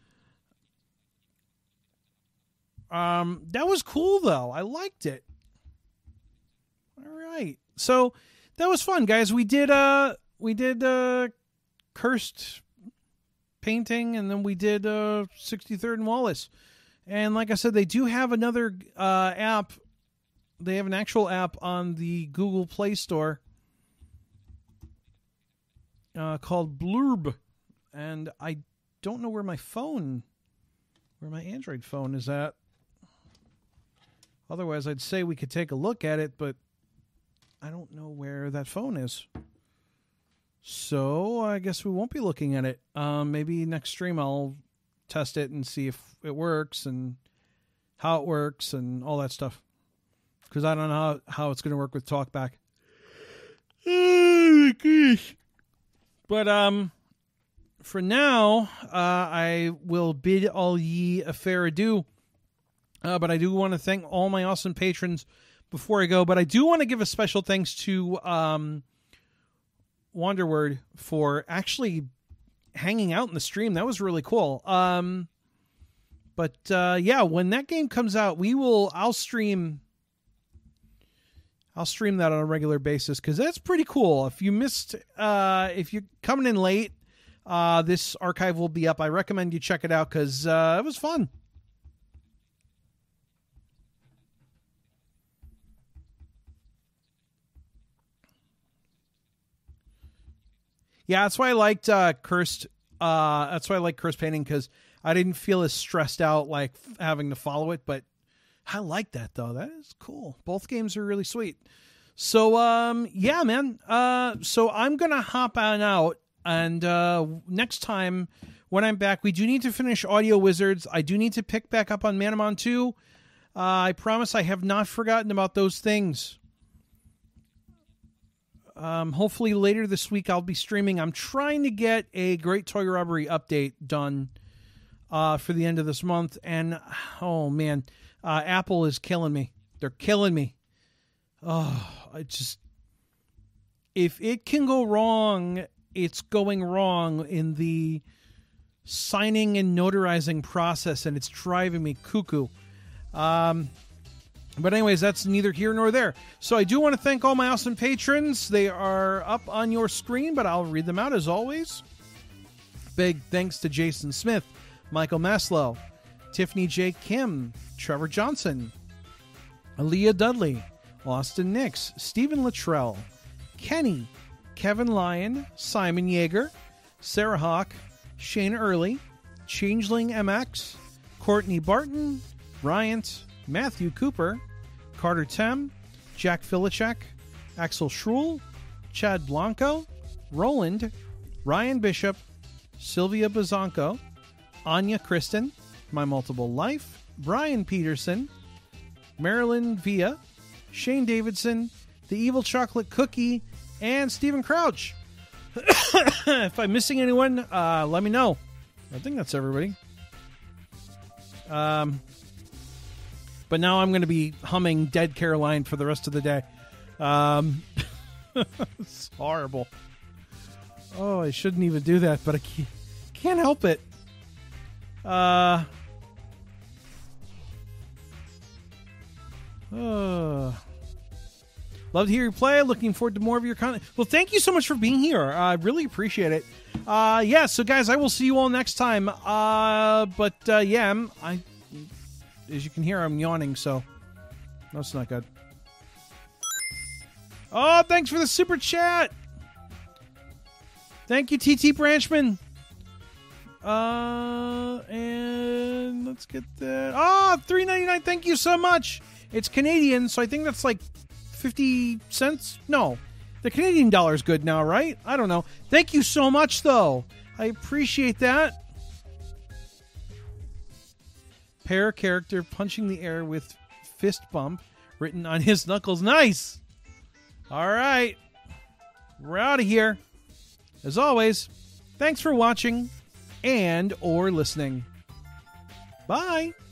Um, that was cool though. I liked it. All right. So that was fun, guys. We did, uh, we did, uh, Cursed Painting, and then we did uh, sixty-third and Wallace. And like I said, they do have another uh, app. They have an actual app on the Google Play Store uh, called Blurb, and I don't know where my phone, where my Android phone is at. Otherwise, I'd say we could take a look at it, but I don't know where that phone is. So I guess we won't be looking at it. Um, maybe next stream I'll test it and see if it works and how it works and all that stuff. Because I don't know how, how it's going to work with TalkBack. Oh, gosh. But um, for now, uh, I will bid all ye a fair adieu. Uh, but I do want to thank all my awesome patrons before I go. But I do want to give a special thanks to um, Wanderword for actually hanging out in the stream. That was really cool. Um, but uh, yeah, when that game comes out, we will. I'll stream. I'll stream that on a regular basis because that's pretty cool. If you missed, uh, if you're coming in late, uh, this archive will be up. I recommend you check it out because uh, it was fun. Yeah, that's why I liked uh, Cursed. Uh, that's why I like Cursed Painting because I didn't feel as stressed out like having to follow it. But I like that though. That is cool. Both games are really sweet. So um, yeah, man. Uh, so I'm gonna hop on out, and uh, next time when I'm back, we do need to finish Audio Wizards. I do need to pick back up on Manamon two. Uh, I promise I have not forgotten about those things. Um, hopefully later this week I'll be streaming. I'm trying to get a Great Toy Robbery update done uh, for the end of this month. And, oh, man, uh, Apple is killing me. They're killing me. Oh, I just... If it can go wrong, it's going wrong in the signing and notarizing process, and it's driving me cuckoo. Um... But anyways, that's neither here nor there. So I do want to thank all my awesome patrons. They are up on your screen, but I'll read them out as always. Big thanks to Jason Smith, Michael Maslow, Tiffany J. Kim, Trevor Johnson, Aaliyah Dudley, Austin Nix, Stephen Luttrell, Kenny, Kevin Lyon, Simon Yeager, Sarah Hawk, Shane Early, Changeling M X, Courtney Barton, Bryant, Matthew Cooper, Carter Tem, Jack Filichek, Axel Schruel, Chad Blanco, Roland, Ryan Bishop, Sylvia Bazanco, Anya Kristen, My Multiple Life, Brian Peterson, Marilyn Villa, Shane Davidson, The Evil Chocolate Cookie, and Stephen Crouch. If I'm missing anyone, uh, let me know. I think that's everybody. Um... But now I'm going to be humming Dead Caroline for the rest of the day. Um, it's horrible. Oh, I shouldn't even do that, but I can't, can't help it. Uh, uh, love to hear you play. Looking forward to more of your content. Well, thank you so much for being here. I really appreciate it. Uh, yeah, so guys, I will see you all next time. Uh, but uh, yeah, I'm, I... As you can hear, I'm yawning, so that's not good. Oh, thanks for the super chat. Thank you, T T Branchman. Uh, and let's get that. Oh, three ninety-nine. Thank you so much. It's Canadian, so I think that's like fifty cents. No, the Canadian dollar is good now, right? I don't know. Thank you so much, though. I appreciate that. Pair character punching the air with fist bump written on his knuckles. Nice. All right. We're out of here. As always, thanks for watching and or listening. Bye.